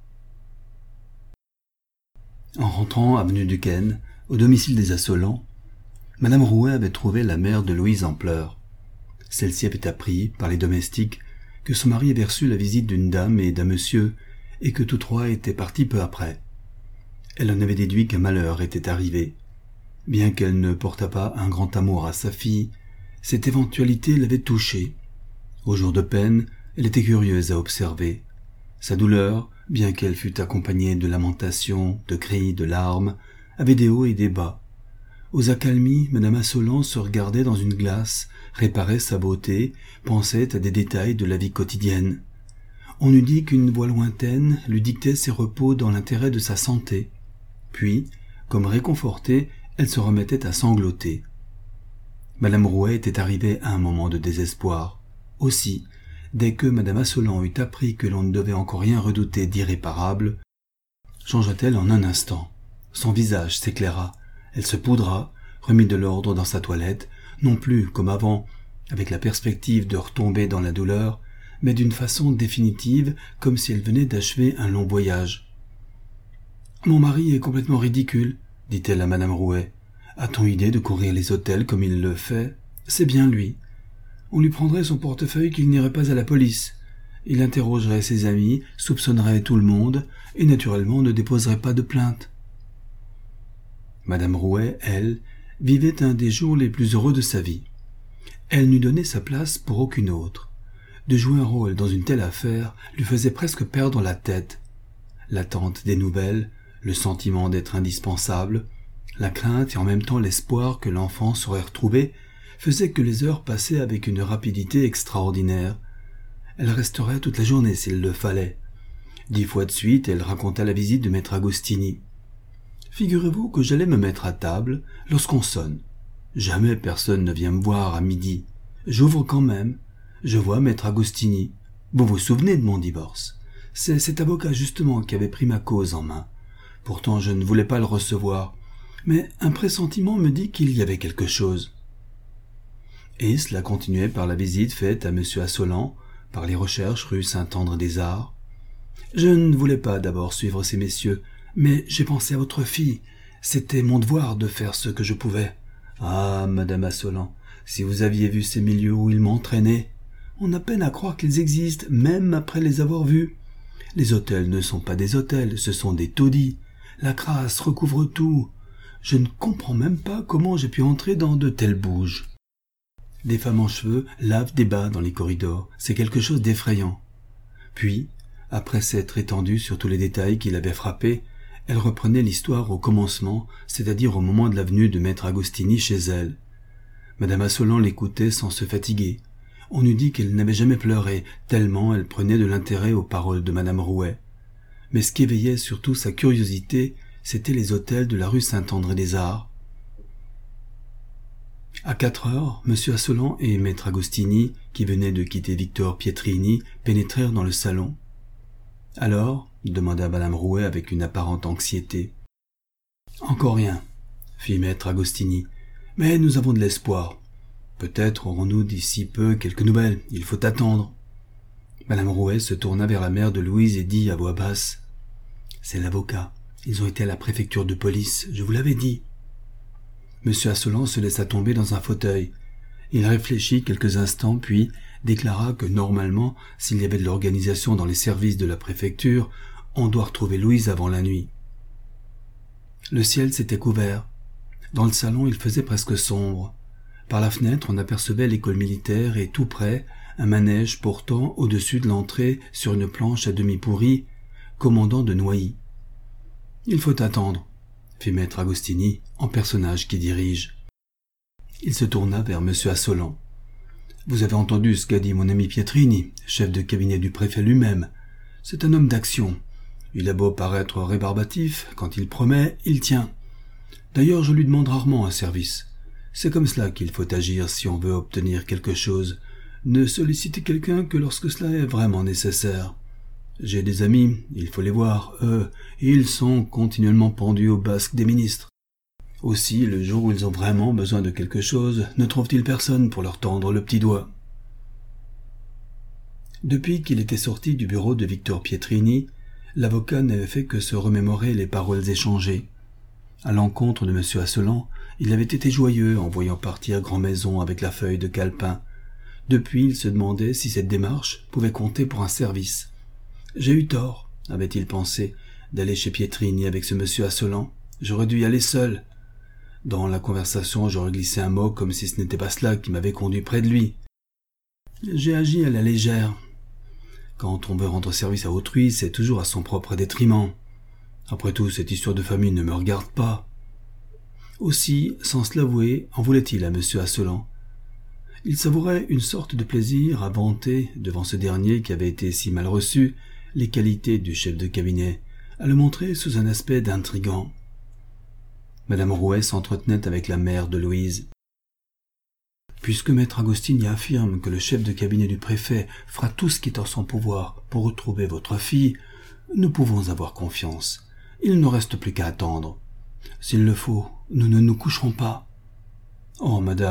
En rentrant avenue Duquesne, au domicile des Assolan, Madame Rouet avait trouvé la mère de Louise en pleurs. Celle-ci avait appris, par les domestiques, que son mari avait reçu la visite d'une dame et d'un monsieur, et que tous trois étaient partis peu après. Elle en avait déduit qu'un malheur était arrivé. Bien qu'elle ne portât pas un grand amour à sa fille, cette éventualité l'avait touchée. Au jour de peine, elle était curieuse à observer. Sa douleur, bien qu'elle fût accompagnée de lamentations, de cris, de larmes, avait des hauts et des bas. Aux accalmies, Madame Assolan se regardait dans une glace, réparait sa beauté, pensait à des détails de la vie quotidienne. On eût dit qu'une voix lointaine lui dictait ses repos dans l'intérêt de sa santé. Puis, comme réconfortée, elle se remettait à sangloter. Madame Rouet était arrivée à un moment de désespoir. Aussi, dès que Madame Assolan eut appris que l'on ne devait encore rien redouter d'irréparable, changea-t-elle en un instant. Son visage s'éclaira, elle se poudra, remit de l'ordre dans sa toilette, non plus, comme avant, avec la perspective de retomber dans la douleur, mais d'une façon définitive, comme si elle venait d'achever un long voyage. « Mon mari est complètement ridicule, dit-elle à madame Rouet. A-t-on idée de courir les hôtels comme il le fait? C'est bien lui. On lui prendrait son portefeuille qu'il n'irait pas à la police. Il interrogerait ses amis, soupçonnerait tout le monde, et naturellement ne déposerait pas de plainte. » Madame Rouet, elle, vivait un des jours les plus heureux de sa vie. Elle n'eût donné sa place pour aucune autre. De jouer un rôle dans une telle affaire lui faisait presque perdre la tête. L'attente des nouvelles, le sentiment d'être indispensable, la crainte et en même temps l'espoir que l'enfant serait retrouvé faisaient que les heures passaient avec une rapidité extraordinaire. Elle resterait toute la journée s'il le fallait. 10 fois de suite, elle raconta la visite de maître Agostini. « Figurez-vous que j'allais me mettre à table lorsqu'on sonne. Jamais personne ne vient me voir à midi. J'ouvre quand même. Je vois maître Agostini. Vous vous souvenez de mon divorce? C'est cet avocat justement qui avait pris ma cause en main. Pourtant je ne voulais pas le recevoir. Mais un pressentiment me dit qu'il y avait quelque chose. » Et cela continuait par la visite faite à M. Assolan, par les recherches rue Saint-André-des-Arts. « Je ne voulais pas d'abord suivre ces messieurs, mais j'ai pensé à votre fille. C'était mon devoir de faire ce que je pouvais. Ah, madame Assolan, si vous aviez vu ces milieux où ils m'entraînaient, on a peine à croire qu'ils existent, même après les avoir vus. Les hôtels ne sont pas des hôtels, ce sont des taudis. La crasse recouvre tout. Je ne comprends même pas comment j'ai pu entrer dans de telles bouges. Des femmes en cheveux lavent des bas dans les corridors, c'est quelque chose d'effrayant. » Puis, après s'être étendue sur tous les détails qui l'avaient frappée, elle reprenait l'histoire au commencement, c'est-à-dire au moment de la venue de maître Agostini chez elle. Madame Assolan l'écoutait sans se fatiguer. On eût dit qu'elle n'avait jamais pleuré, tellement elle prenait de l'intérêt aux paroles de madame Rouet. Mais ce qui éveillait surtout sa curiosité, c'étaient les hôtels de la rue Saint-André-des-Arts. À 4 heures, M. Assolan et maître Agostini, qui venaient de quitter Victor Pietrini, pénétrèrent dans le salon. « Alors ?» demanda madame Rouet avec une apparente anxiété. « Encore rien, » fit maître Agostini, « mais nous avons de l'espoir. Peut-être aurons-nous d'ici peu quelques nouvelles, il faut attendre. » Madame Rouet se tourna vers la mère de Louise et dit à voix basse: « C'est l'avocat. Ils ont été à la préfecture de police, je vous l'avais dit. » M. Assolan se laissa tomber dans un fauteuil. Il réfléchit quelques instants, puis déclara que normalement, s'il y avait de l'organisation dans les services de la préfecture, on doit retrouver Louise avant la nuit. Le ciel s'était couvert. Dans le salon, il faisait presque sombre. Par la fenêtre, on apercevait l'école militaire et tout près, un manège portant au-dessus de l'entrée sur une planche à demi pourrie, commandant de Noailly. « Il faut attendre, » fit maître Agostini, en personnage qui dirige. Il se tourna vers M. Assolan. « Vous avez entendu ce qu'a dit mon ami Pietrini, chef de cabinet du préfet lui-même. C'est un homme d'action. Il a beau paraître rébarbatif, quand il promet, il tient. D'ailleurs, je lui demande rarement un service. C'est comme cela qu'il faut agir si on veut obtenir quelque chose. Ne solliciter quelqu'un que lorsque cela est vraiment nécessaire. J'ai des amis, il faut les voir, eux, ils sont continuellement pendus au basque des ministres. Aussi, le jour où ils ont vraiment besoin de quelque chose, ne trouvent-ils personne pour leur tendre le petit doigt. » Depuis qu'il était sorti du bureau de Victor Pietrini, l'avocat n'avait fait que se remémorer les paroles échangées. À l'encontre de M. Assolan, il avait été joyeux en voyant partir Grand-Maison avec la feuille de calepin. Depuis, il se demandait si cette démarche pouvait compter pour un service. « J'ai eu tort, » avait-il pensé, « d'aller chez Pietrini avec ce M. Assolan. J'aurais dû y aller seul. » Dans la conversation, j'aurais glissé un mot comme si ce n'était pas cela qui m'avait conduit près de lui. J'ai agi à la légère. Quand on veut rendre service à autrui, c'est toujours à son propre détriment. Après tout, cette histoire de famille ne me regarde pas. Aussi, sans se l'avouer, en voulait-il à M. Assolan. Il savourait une sorte de plaisir à vanter, devant ce dernier qui avait été si mal reçu, les qualités du chef de cabinet, à le montrer sous un aspect d'intrigant. Madame Rouet s'entretenait avec la mère de Louise. « Puisque maître Agostini affirme que le chef de cabinet du préfet fera tout ce qui est en son pouvoir pour retrouver votre fille, nous pouvons avoir confiance. Il ne reste plus qu'à attendre. S'il le faut, nous ne nous coucherons pas. »« Oh, madame,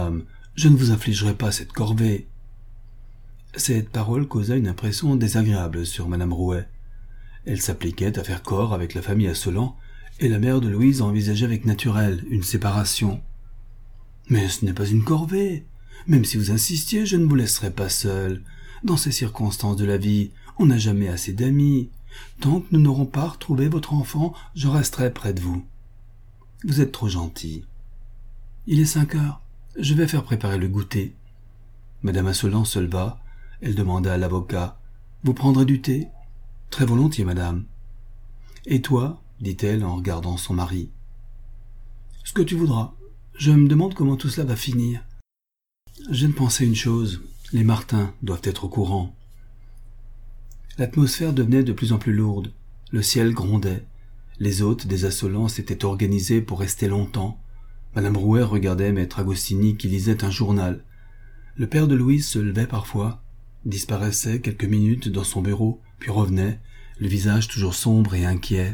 Je ne vous infligerai pas cette corvée. » Cette parole causa une impression désagréable sur madame Rouet. Elle s'appliquait à faire corps avec la famille Assolan, et la mère de Louise envisageait avec naturel une séparation. « Mais ce n'est pas une corvée. Même si vous insistiez, je ne vous laisserai pas seul. Dans ces circonstances de la vie, on n'a jamais assez d'amis. Tant que nous n'aurons pas retrouvé votre enfant, je resterai près de vous. Vous êtes trop gentil. Il est 5 heures. Je vais faire préparer le goûter. » Madame Assolan se leva. Elle demanda à l'avocat. « Vous prendrez du thé ?»« Très volontiers, madame. »« Et toi ?» dit-elle en regardant son mari. « Ce que tu voudras. Je me demande comment tout cela va finir. Je viens de penser une chose. Les Martin doivent être au courant. » L'atmosphère devenait de plus en plus lourde. Le ciel grondait. Les hôtes des Assolan s'étaient organisés pour rester longtemps. Madame Rouet regardait maître Agostini qui lisait un journal. Le père de Louise se levait parfois, disparaissait quelques minutes dans son bureau, puis revenait, le visage toujours sombre et inquiet.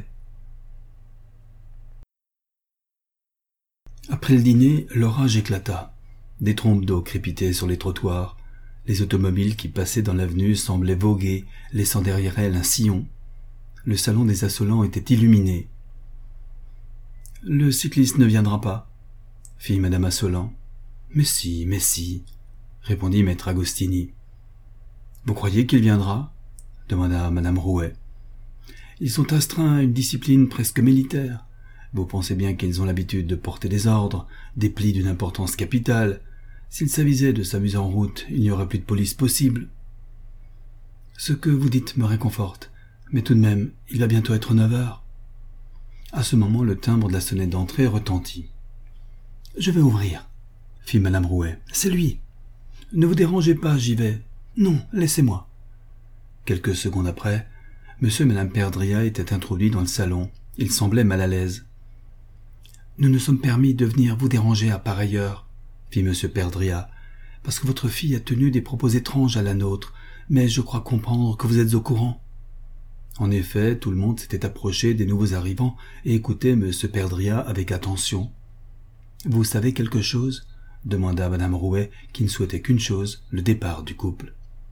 Après le dîner, l'orage éclata. Des trompes d'eau crépitaient sur les trottoirs. Les automobiles qui passaient dans l'avenue semblaient voguer, laissant derrière elles un sillon. Le salon des Assolan était illuminé. « Le cycliste ne viendra pas ?» fit madame Assolan. « Mais si, » répondit maître Agostini. « Vous croyez qu'il viendra ?» demanda madame Rouet. « Ils sont astreints à une discipline presque militaire. Vous pensez bien qu'ils ont l'habitude de porter des ordres, des plis d'une importance capitale. S'il s'avisait de s'amuser en route, il n'y aurait plus de police possible. » « Ce que vous dites me réconforte, mais tout de même, il va bientôt être 9 heures. » À ce moment, le timbre de la sonnette d'entrée retentit. « Je vais ouvrir, » fit madame Rouet. « C'est lui. Ne vous dérangez pas, j'y vais. Non, laissez-moi. » Quelques secondes après, monsieur et madame Perdria étaient introduits dans le salon. Ils semblaient mal à l'aise. « Nous nous sommes permis de venir vous déranger à pareille heure, » fit monsieur Perdria, « parce que votre fille a tenu des propos étranges à la nôtre, mais je crois comprendre que vous êtes au courant. » En effet, tout le monde s'était approché des nouveaux arrivants et écoutait M. Perdria avec attention. « Vous savez quelque chose ?» demanda madame Rouet, qui ne souhaitait qu'une chose, le départ du couple.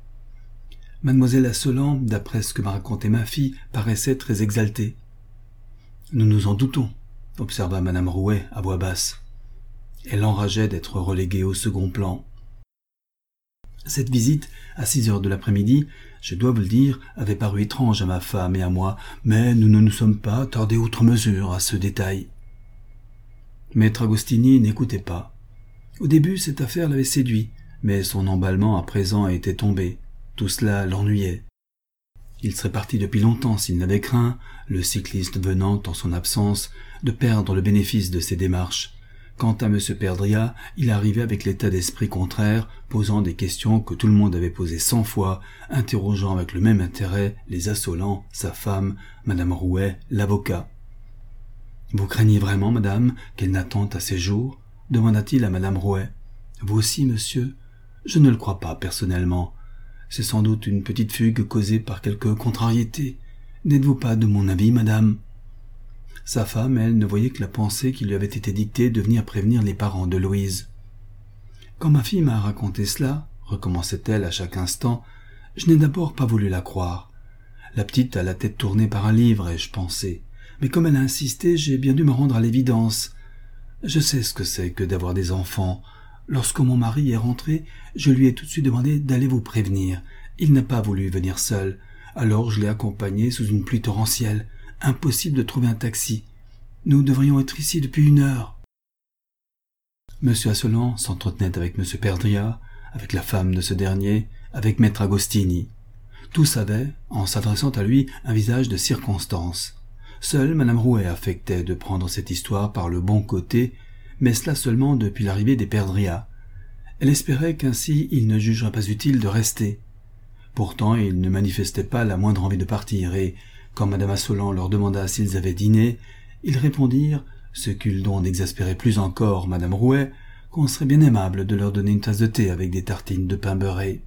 « Mademoiselle Assolan, d'après ce que m'a raconté ma fille, paraissait très exaltée. »« Nous nous en doutons, » observa madame Rouet à voix basse. Elle enrageait d'être reléguée au second plan. Cette visite, à 6 heures de l'après-midi, je dois vous le dire, avait paru étrange à ma femme et à moi, mais nous ne nous sommes pas attardés outre mesure à ce détail. Maître Agostini n'écoutait pas. Au début, cette affaire l'avait séduit, mais son emballement à présent était tombé. Tout cela l'ennuyait. Il serait parti depuis longtemps s'il n'avait craint, le cycliste venant en son absence, de perdre le bénéfice de ses démarches. Quant à M. Perdria, il arrivait avec l'état d'esprit contraire, posant des questions que tout le monde avait posées 100 fois, interrogeant avec le même intérêt les Assolan, sa femme, madame Rouet, l'avocat. « Vous craignez vraiment, madame, qu'elle n'attente à ses jours ?» demanda-t-il à madame Rouet. « Vous aussi, monsieur ? Je ne le crois pas, personnellement. C'est sans doute une petite fugue causée par quelque contrariété. N'êtes-vous pas de mon avis, madame ?» Sa femme, elle, ne voyait que la pensée qui lui avait été dictée de venir prévenir les parents de Louise. « Quand ma fille m'a raconté cela, » recommençait-elle à chaque instant, « je n'ai d'abord pas voulu la croire. La petite a la tête tournée par un livre, ai-je pensé. Mais comme elle a insisté, j'ai bien dû me rendre à l'évidence. Je sais ce que c'est que d'avoir des enfants. Lorsque mon mari est rentré, je lui ai tout de suite demandé d'aller vous prévenir. Il n'a pas voulu venir seul. Alors je l'ai accompagné sous une pluie torrentielle. Impossible de trouver un taxi. Nous devrions être ici depuis 1 heure. » Monsieur Assolan s'entretenait avec monsieur Perdria, avec la femme de ce dernier, avec maître Agostini. Tous avaient, en s'adressant à lui, un visage de circonstance. Seule madame Rouet affectait de prendre cette histoire par le bon côté, mais cela seulement depuis l'arrivée des Perdria. Elle espérait qu'ainsi il ne jugerait pas utile de rester. Pourtant, ils ne manifestaient pas la moindre envie de partir, et quand madame Assolan leur demanda s'ils avaient dîné, ils répondirent, ce qu'eut le don d'exaspérer plus encore madame Rouet, qu'on serait bien aimable de leur donner une tasse de thé avec des tartines de pain beurré.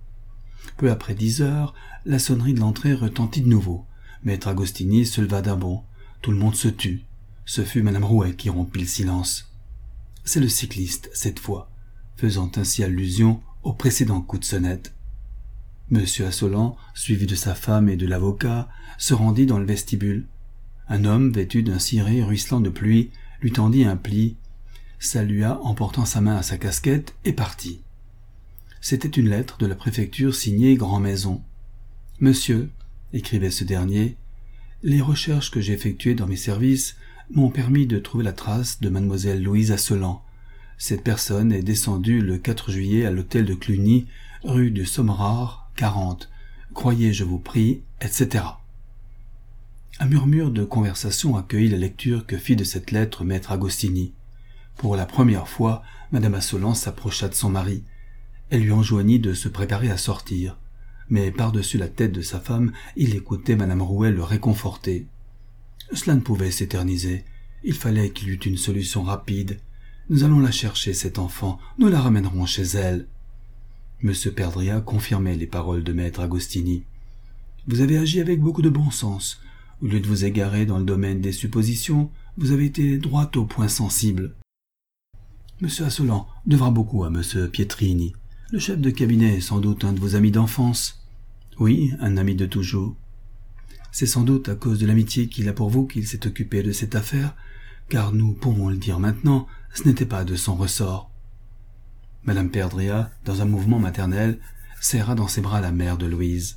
Peu après 10 heures, la sonnerie de l'entrée retentit de nouveau. Maître Agostini se leva d'un bond. Tout le monde se tut. Ce fut madame Rouet qui rompit le silence. « C'est le cycliste, cette fois, » faisant ainsi allusion au précédent coup de sonnette. Monsieur Assolan, suivi de sa femme et de l'avocat, se rendit dans le vestibule. Un homme, vêtu d'un ciré ruisselant de pluie, lui tendit un pli, salua en portant sa main à sa casquette et partit. C'était une lettre de la préfecture signée Grand-Maison. « Monsieur, » écrivait ce dernier, « les recherches que j'ai effectuées dans mes services m'ont permis de trouver la trace de mademoiselle Louise Assolan. Cette personne est descendue le 4 juillet à l'hôtel de Cluny, rue du Sommerard, 40. Croyez, je vous prie, etc. » Un murmure de conversation accueillit la lecture que fit de cette lettre maître Agostini. Pour la première fois, madame Assolan s'approcha de son mari. Elle lui enjoignit de se préparer à sortir. Mais par-dessus la tête de sa femme, il écoutait madame Rouet le réconforter. Cela ne pouvait s'éterniser. Il fallait qu'il y eût une solution rapide. Nous allons la chercher, cette enfant. Nous la ramènerons chez elle. Monsieur Perdria confirmait les paroles de maître Agostini. Vous avez agi avec beaucoup de bon sens. Au lieu de vous égarer dans le domaine des suppositions, vous avez été droit au point sensible. Monsieur Assolan devra beaucoup à monsieur Pietrini. Le chef de cabinet est sans doute un de vos amis d'enfance. Oui, un ami de toujours. C'est sans doute à cause de l'amitié qu'il a pour vous qu'il s'est occupé de cette affaire, car nous pouvons le dire maintenant, ce n'était pas de son ressort. Madame Perdria, dans un mouvement maternel, serra dans ses bras la mère de Louise.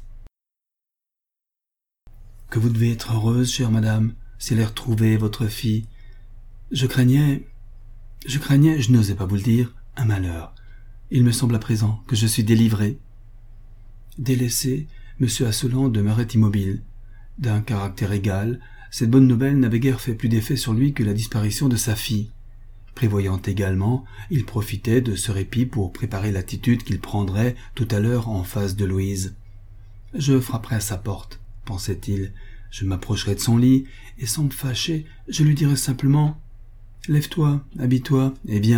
Que vous devez être heureuse, chère madame, si elle est retrouvée, votre fille. Je craignais, je n'osais pas vous le dire, un malheur. Il me semble à présent que je suis délivré. Délaissé, monsieur Assolan demeurait immobile. D'un caractère égal, cette bonne nouvelle n'avait guère fait plus d'effet sur lui que la disparition de sa fille. Prévoyant également, il profitait de ce répit pour préparer l'attitude qu'il prendrait tout à l'heure en face de Louise. Je frapperai à sa porte, pensait-il. Je m'approcherai de son lit, et sans me fâcher, je lui dirai simplement « Lève-toi, habille-toi, et viens. »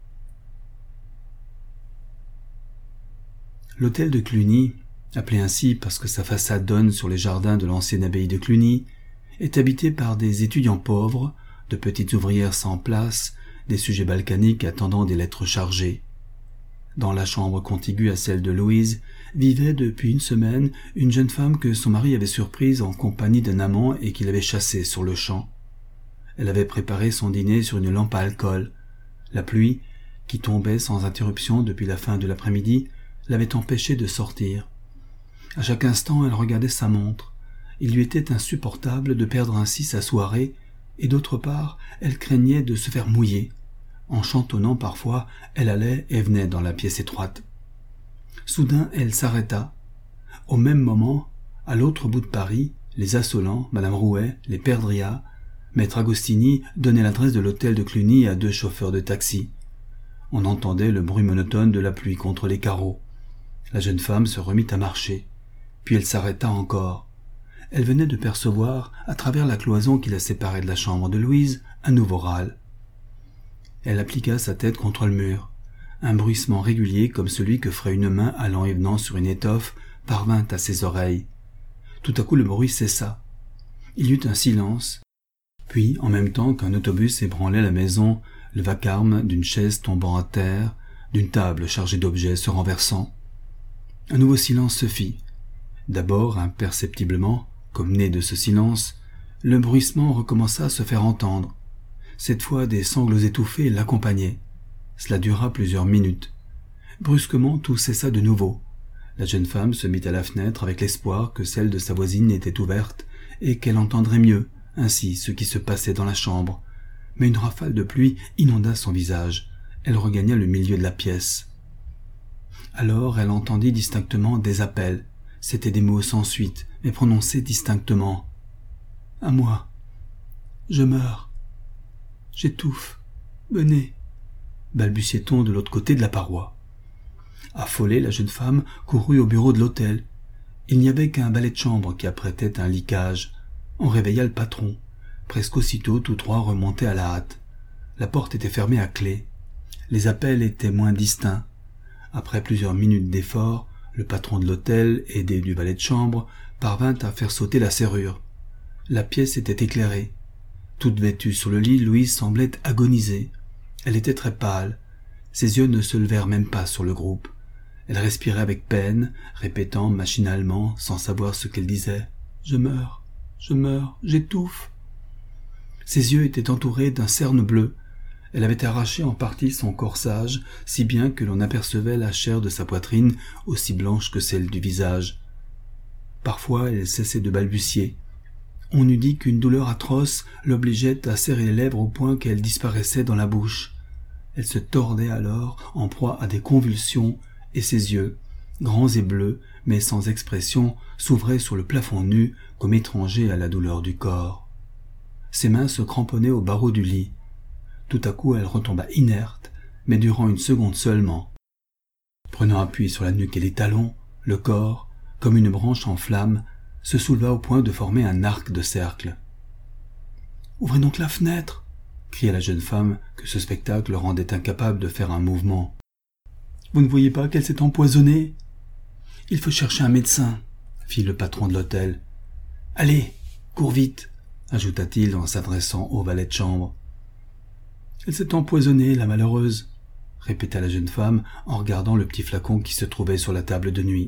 L'hôtel de Cluny, appelé ainsi parce que sa façade donne sur les jardins de l'ancienne abbaye de Cluny, est habité par des étudiants pauvres, de petites ouvrières sans place, des sujets balkaniques attendant des lettres chargées. Dans la chambre contiguë à celle de Louise, vivait depuis une semaine une jeune femme que son mari avait surprise en compagnie d'un amant et qu'il avait chassée sur le champ. Elle avait préparé son dîner sur une lampe à alcool. La pluie, qui tombait sans interruption depuis la fin de l'après-midi, l'avait empêchée de sortir. À chaque instant, elle regardait sa montre. Il lui était insupportable de perdre ainsi sa soirée, et d'autre part, elle craignait de se faire mouiller. En chantonnant parfois, elle allait et venait dans la pièce étroite. Soudain, elle s'arrêta. Au même moment, à l'autre bout de Paris, les Assolan, madame Rouet, les Perdria, maître Agostini donnaient l'adresse de l'hôtel de Cluny à 2 chauffeurs de taxi. On entendait le bruit monotone de la pluie contre les carreaux. La jeune femme se remit à marcher. Puis elle s'arrêta encore. Elle venait de percevoir, à travers la cloison qui la séparait de la chambre de Louise, un nouveau râle. Elle appliqua sa tête contre le mur. Un bruissement régulier, comme celui que ferait une main allant et venant sur une étoffe, parvint à ses oreilles. Tout à coup le bruit cessa. Il y eut un silence. Puis, en même temps qu'un autobus ébranlait la maison, le vacarme d'une chaise tombant à terre, d'une table chargée d'objets se renversant. Un nouveau silence se fit. D'abord, imperceptiblement, comme né de ce silence, le bruissement recommença à se faire entendre. Cette fois, des sanglots étouffés l'accompagnaient. Cela dura plusieurs minutes. Brusquement, tout cessa de nouveau. La jeune femme se mit à la fenêtre avec l'espoir que celle de sa voisine était ouverte et qu'elle entendrait mieux, ainsi, ce qui se passait dans la chambre. Mais une rafale de pluie inonda son visage. Elle regagna le milieu de la pièce. Alors elle entendit distinctement des appels. C'étaient des mots sans suite, mais prononcés distinctement. « À moi. Je meurs. J'étouffe. Venez. » balbutiait-on de l'autre côté de la paroi. Affolée, la jeune femme courut au bureau de l'hôtel. Il n'y avait qu'un valet de chambre qui apprêtait un lit-cage. On réveilla le patron. Presque aussitôt, tous trois remontaient à la hâte. La porte était fermée à clé. Les appels étaient moins distincts. Après plusieurs minutes d'effort, le patron de l'hôtel, aidé du valet de chambre, parvint à faire sauter la serrure. La pièce était éclairée. Toute vêtue sur le lit, Louise semblait agoniser. Elle était très pâle. Ses yeux ne se levèrent même pas sur le groupe. Elle respirait avec peine, répétant machinalement, sans savoir ce qu'elle disait. « Je meurs, j'étouffe. » Ses yeux étaient entourés d'un cerne bleu. Elle avait arraché en partie son corsage, si bien que l'on apercevait la chair de sa poitrine aussi blanche que celle du visage. Parfois elle cessait de balbutier. On eût dit qu'une douleur atroce l'obligeait à serrer les lèvres au point qu'elles disparaissaient dans la bouche. Elle se tordait alors, en proie à des convulsions, et ses yeux, grands et bleus, mais sans expression, s'ouvraient sur le plafond nu comme étrangers à la douleur du corps. Ses mains se cramponnaient aux barreaux du lit. Tout à coup elle retomba inerte, mais durant une seconde seulement. Prenant appui sur la nuque et les talons, le corps, comme une branche en flammes, se souleva au point de former un arc de cercle. « Ouvrez donc la fenêtre !» cria la jeune femme, que ce spectacle rendait incapable de faire un mouvement. « Vous ne voyez pas qu'elle s'est empoisonnée ?»« Il faut chercher un médecin, » fit le patron de l'hôtel. « Allez, cours vite !» ajouta-t-il en s'adressant au valet de chambre. « Elle s'est empoisonnée, la malheureuse !» répéta la jeune femme en regardant le petit flacon qui se trouvait sur la table de nuit.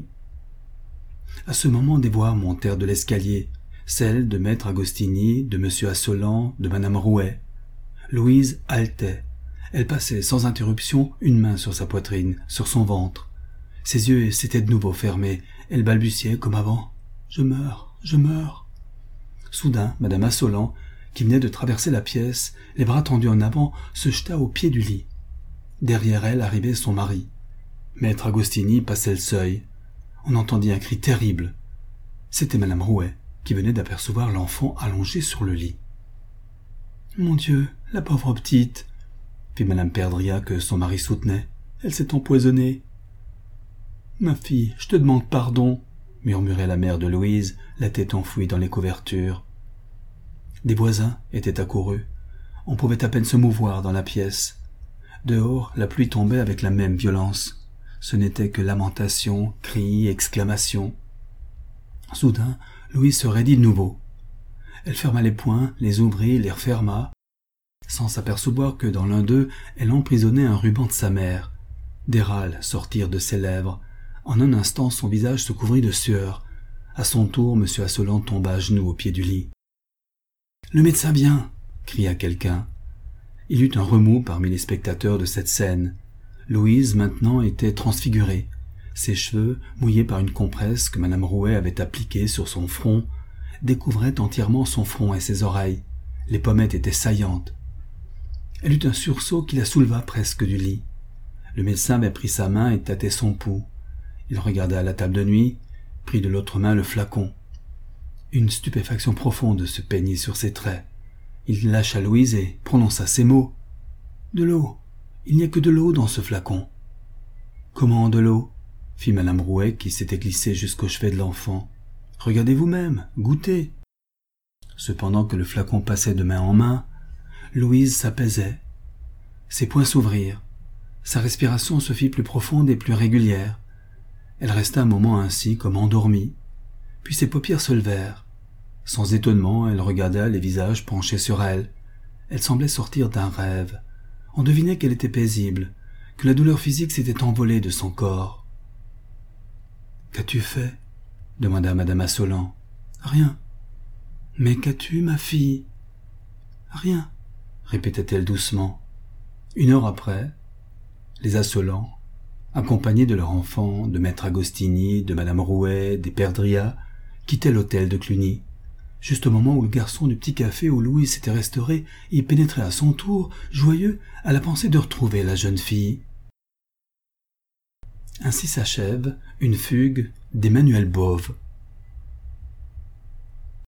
À ce moment, des voix montèrent de l'escalier, celles de maître Agostini, de monsieur Assolan, de madame Rouet. Louise haletait. Elle passait sans interruption une main sur sa poitrine, sur son ventre. Ses yeux s'étaient de nouveau fermés. Elle balbutiait comme avant. « Je meurs. » Soudain, madame Assolan, qui venait de traverser la pièce, les bras tendus en avant, se jeta au pied du lit. Derrière elle arrivait son mari. Maître Agostini passait le seuil. On entendit un cri terrible. C'était madame Rouet, qui venait d'apercevoir l'enfant allongé sur le lit. « Mon Dieu, la pauvre petite !» fit madame Perdria que son mari soutenait. « Elle s'est empoisonnée. »« Ma fille, je te demande pardon !» murmurait la mère de Louise, la tête enfouie dans les couvertures. Des voisins étaient accourus. On pouvait à peine se mouvoir dans la pièce. Dehors, la pluie tombait avec la même violence. Ce n'était que lamentations, cris, exclamations. Soudain, Louise se raidit de nouveau. Elle ferma les poings, les ouvrit, les referma, sans s'apercevoir que dans l'un d'eux, elle emprisonnait un ruban de sa mère. Des râles sortirent de ses lèvres. En un instant, son visage se couvrit de sueur. À son tour, M. Assolan tomba à genoux au pied du lit. « Le médecin vient !» cria quelqu'un. Il y eut un remous parmi les spectateurs de cette scène. Louise, maintenant, était transfigurée. Ses cheveux, mouillés par une compresse que madame Rouet avait appliquée sur son front, découvraient entièrement son front et ses oreilles. Les pommettes étaient saillantes. Elle eut un sursaut qui la souleva presque du lit. Le médecin avait pris sa main et tâtait son pouls. Il regarda la table de nuit, prit de l'autre main le flacon. Une stupéfaction profonde se peignit sur ses traits. Il lâcha Louise et prononça ces mots. « De l'eau. Il n'y a que de l'eau dans ce flacon. »« Comment de l'eau ?» fit madame Rouet qui s'était glissée jusqu'au chevet de l'enfant. « Regardez vous-même, goûtez. » Cependant que le flacon passait de main en main, Louise s'apaisait. Ses poings s'ouvrirent. Sa respiration se fit plus profonde et plus régulière. Elle resta un moment ainsi comme endormie. Puis ses paupières se levèrent. Sans étonnement, elle regarda les visages penchés sur elle. Elle semblait sortir d'un rêve. On devinait qu'elle était paisible, que la douleur physique s'était envolée de son corps. « Qu'as-tu fait ?» demanda madame Assolan. « Rien. »« Mais qu'as-tu, ma fille ?»« Rien. » répétait-elle doucement. 1 heure après, les Assolan, accompagnés de leur enfant, de maître Agostini, de madame Rouet, des Perdria, quittaient l'hôtel de Cluny. Juste au moment où le garçon du petit café où Louise s'était restaurée y pénétrait à son tour, joyeux à la pensée de retrouver la jeune fille. Ainsi s'achève une fugue d'Emmanuel Bove.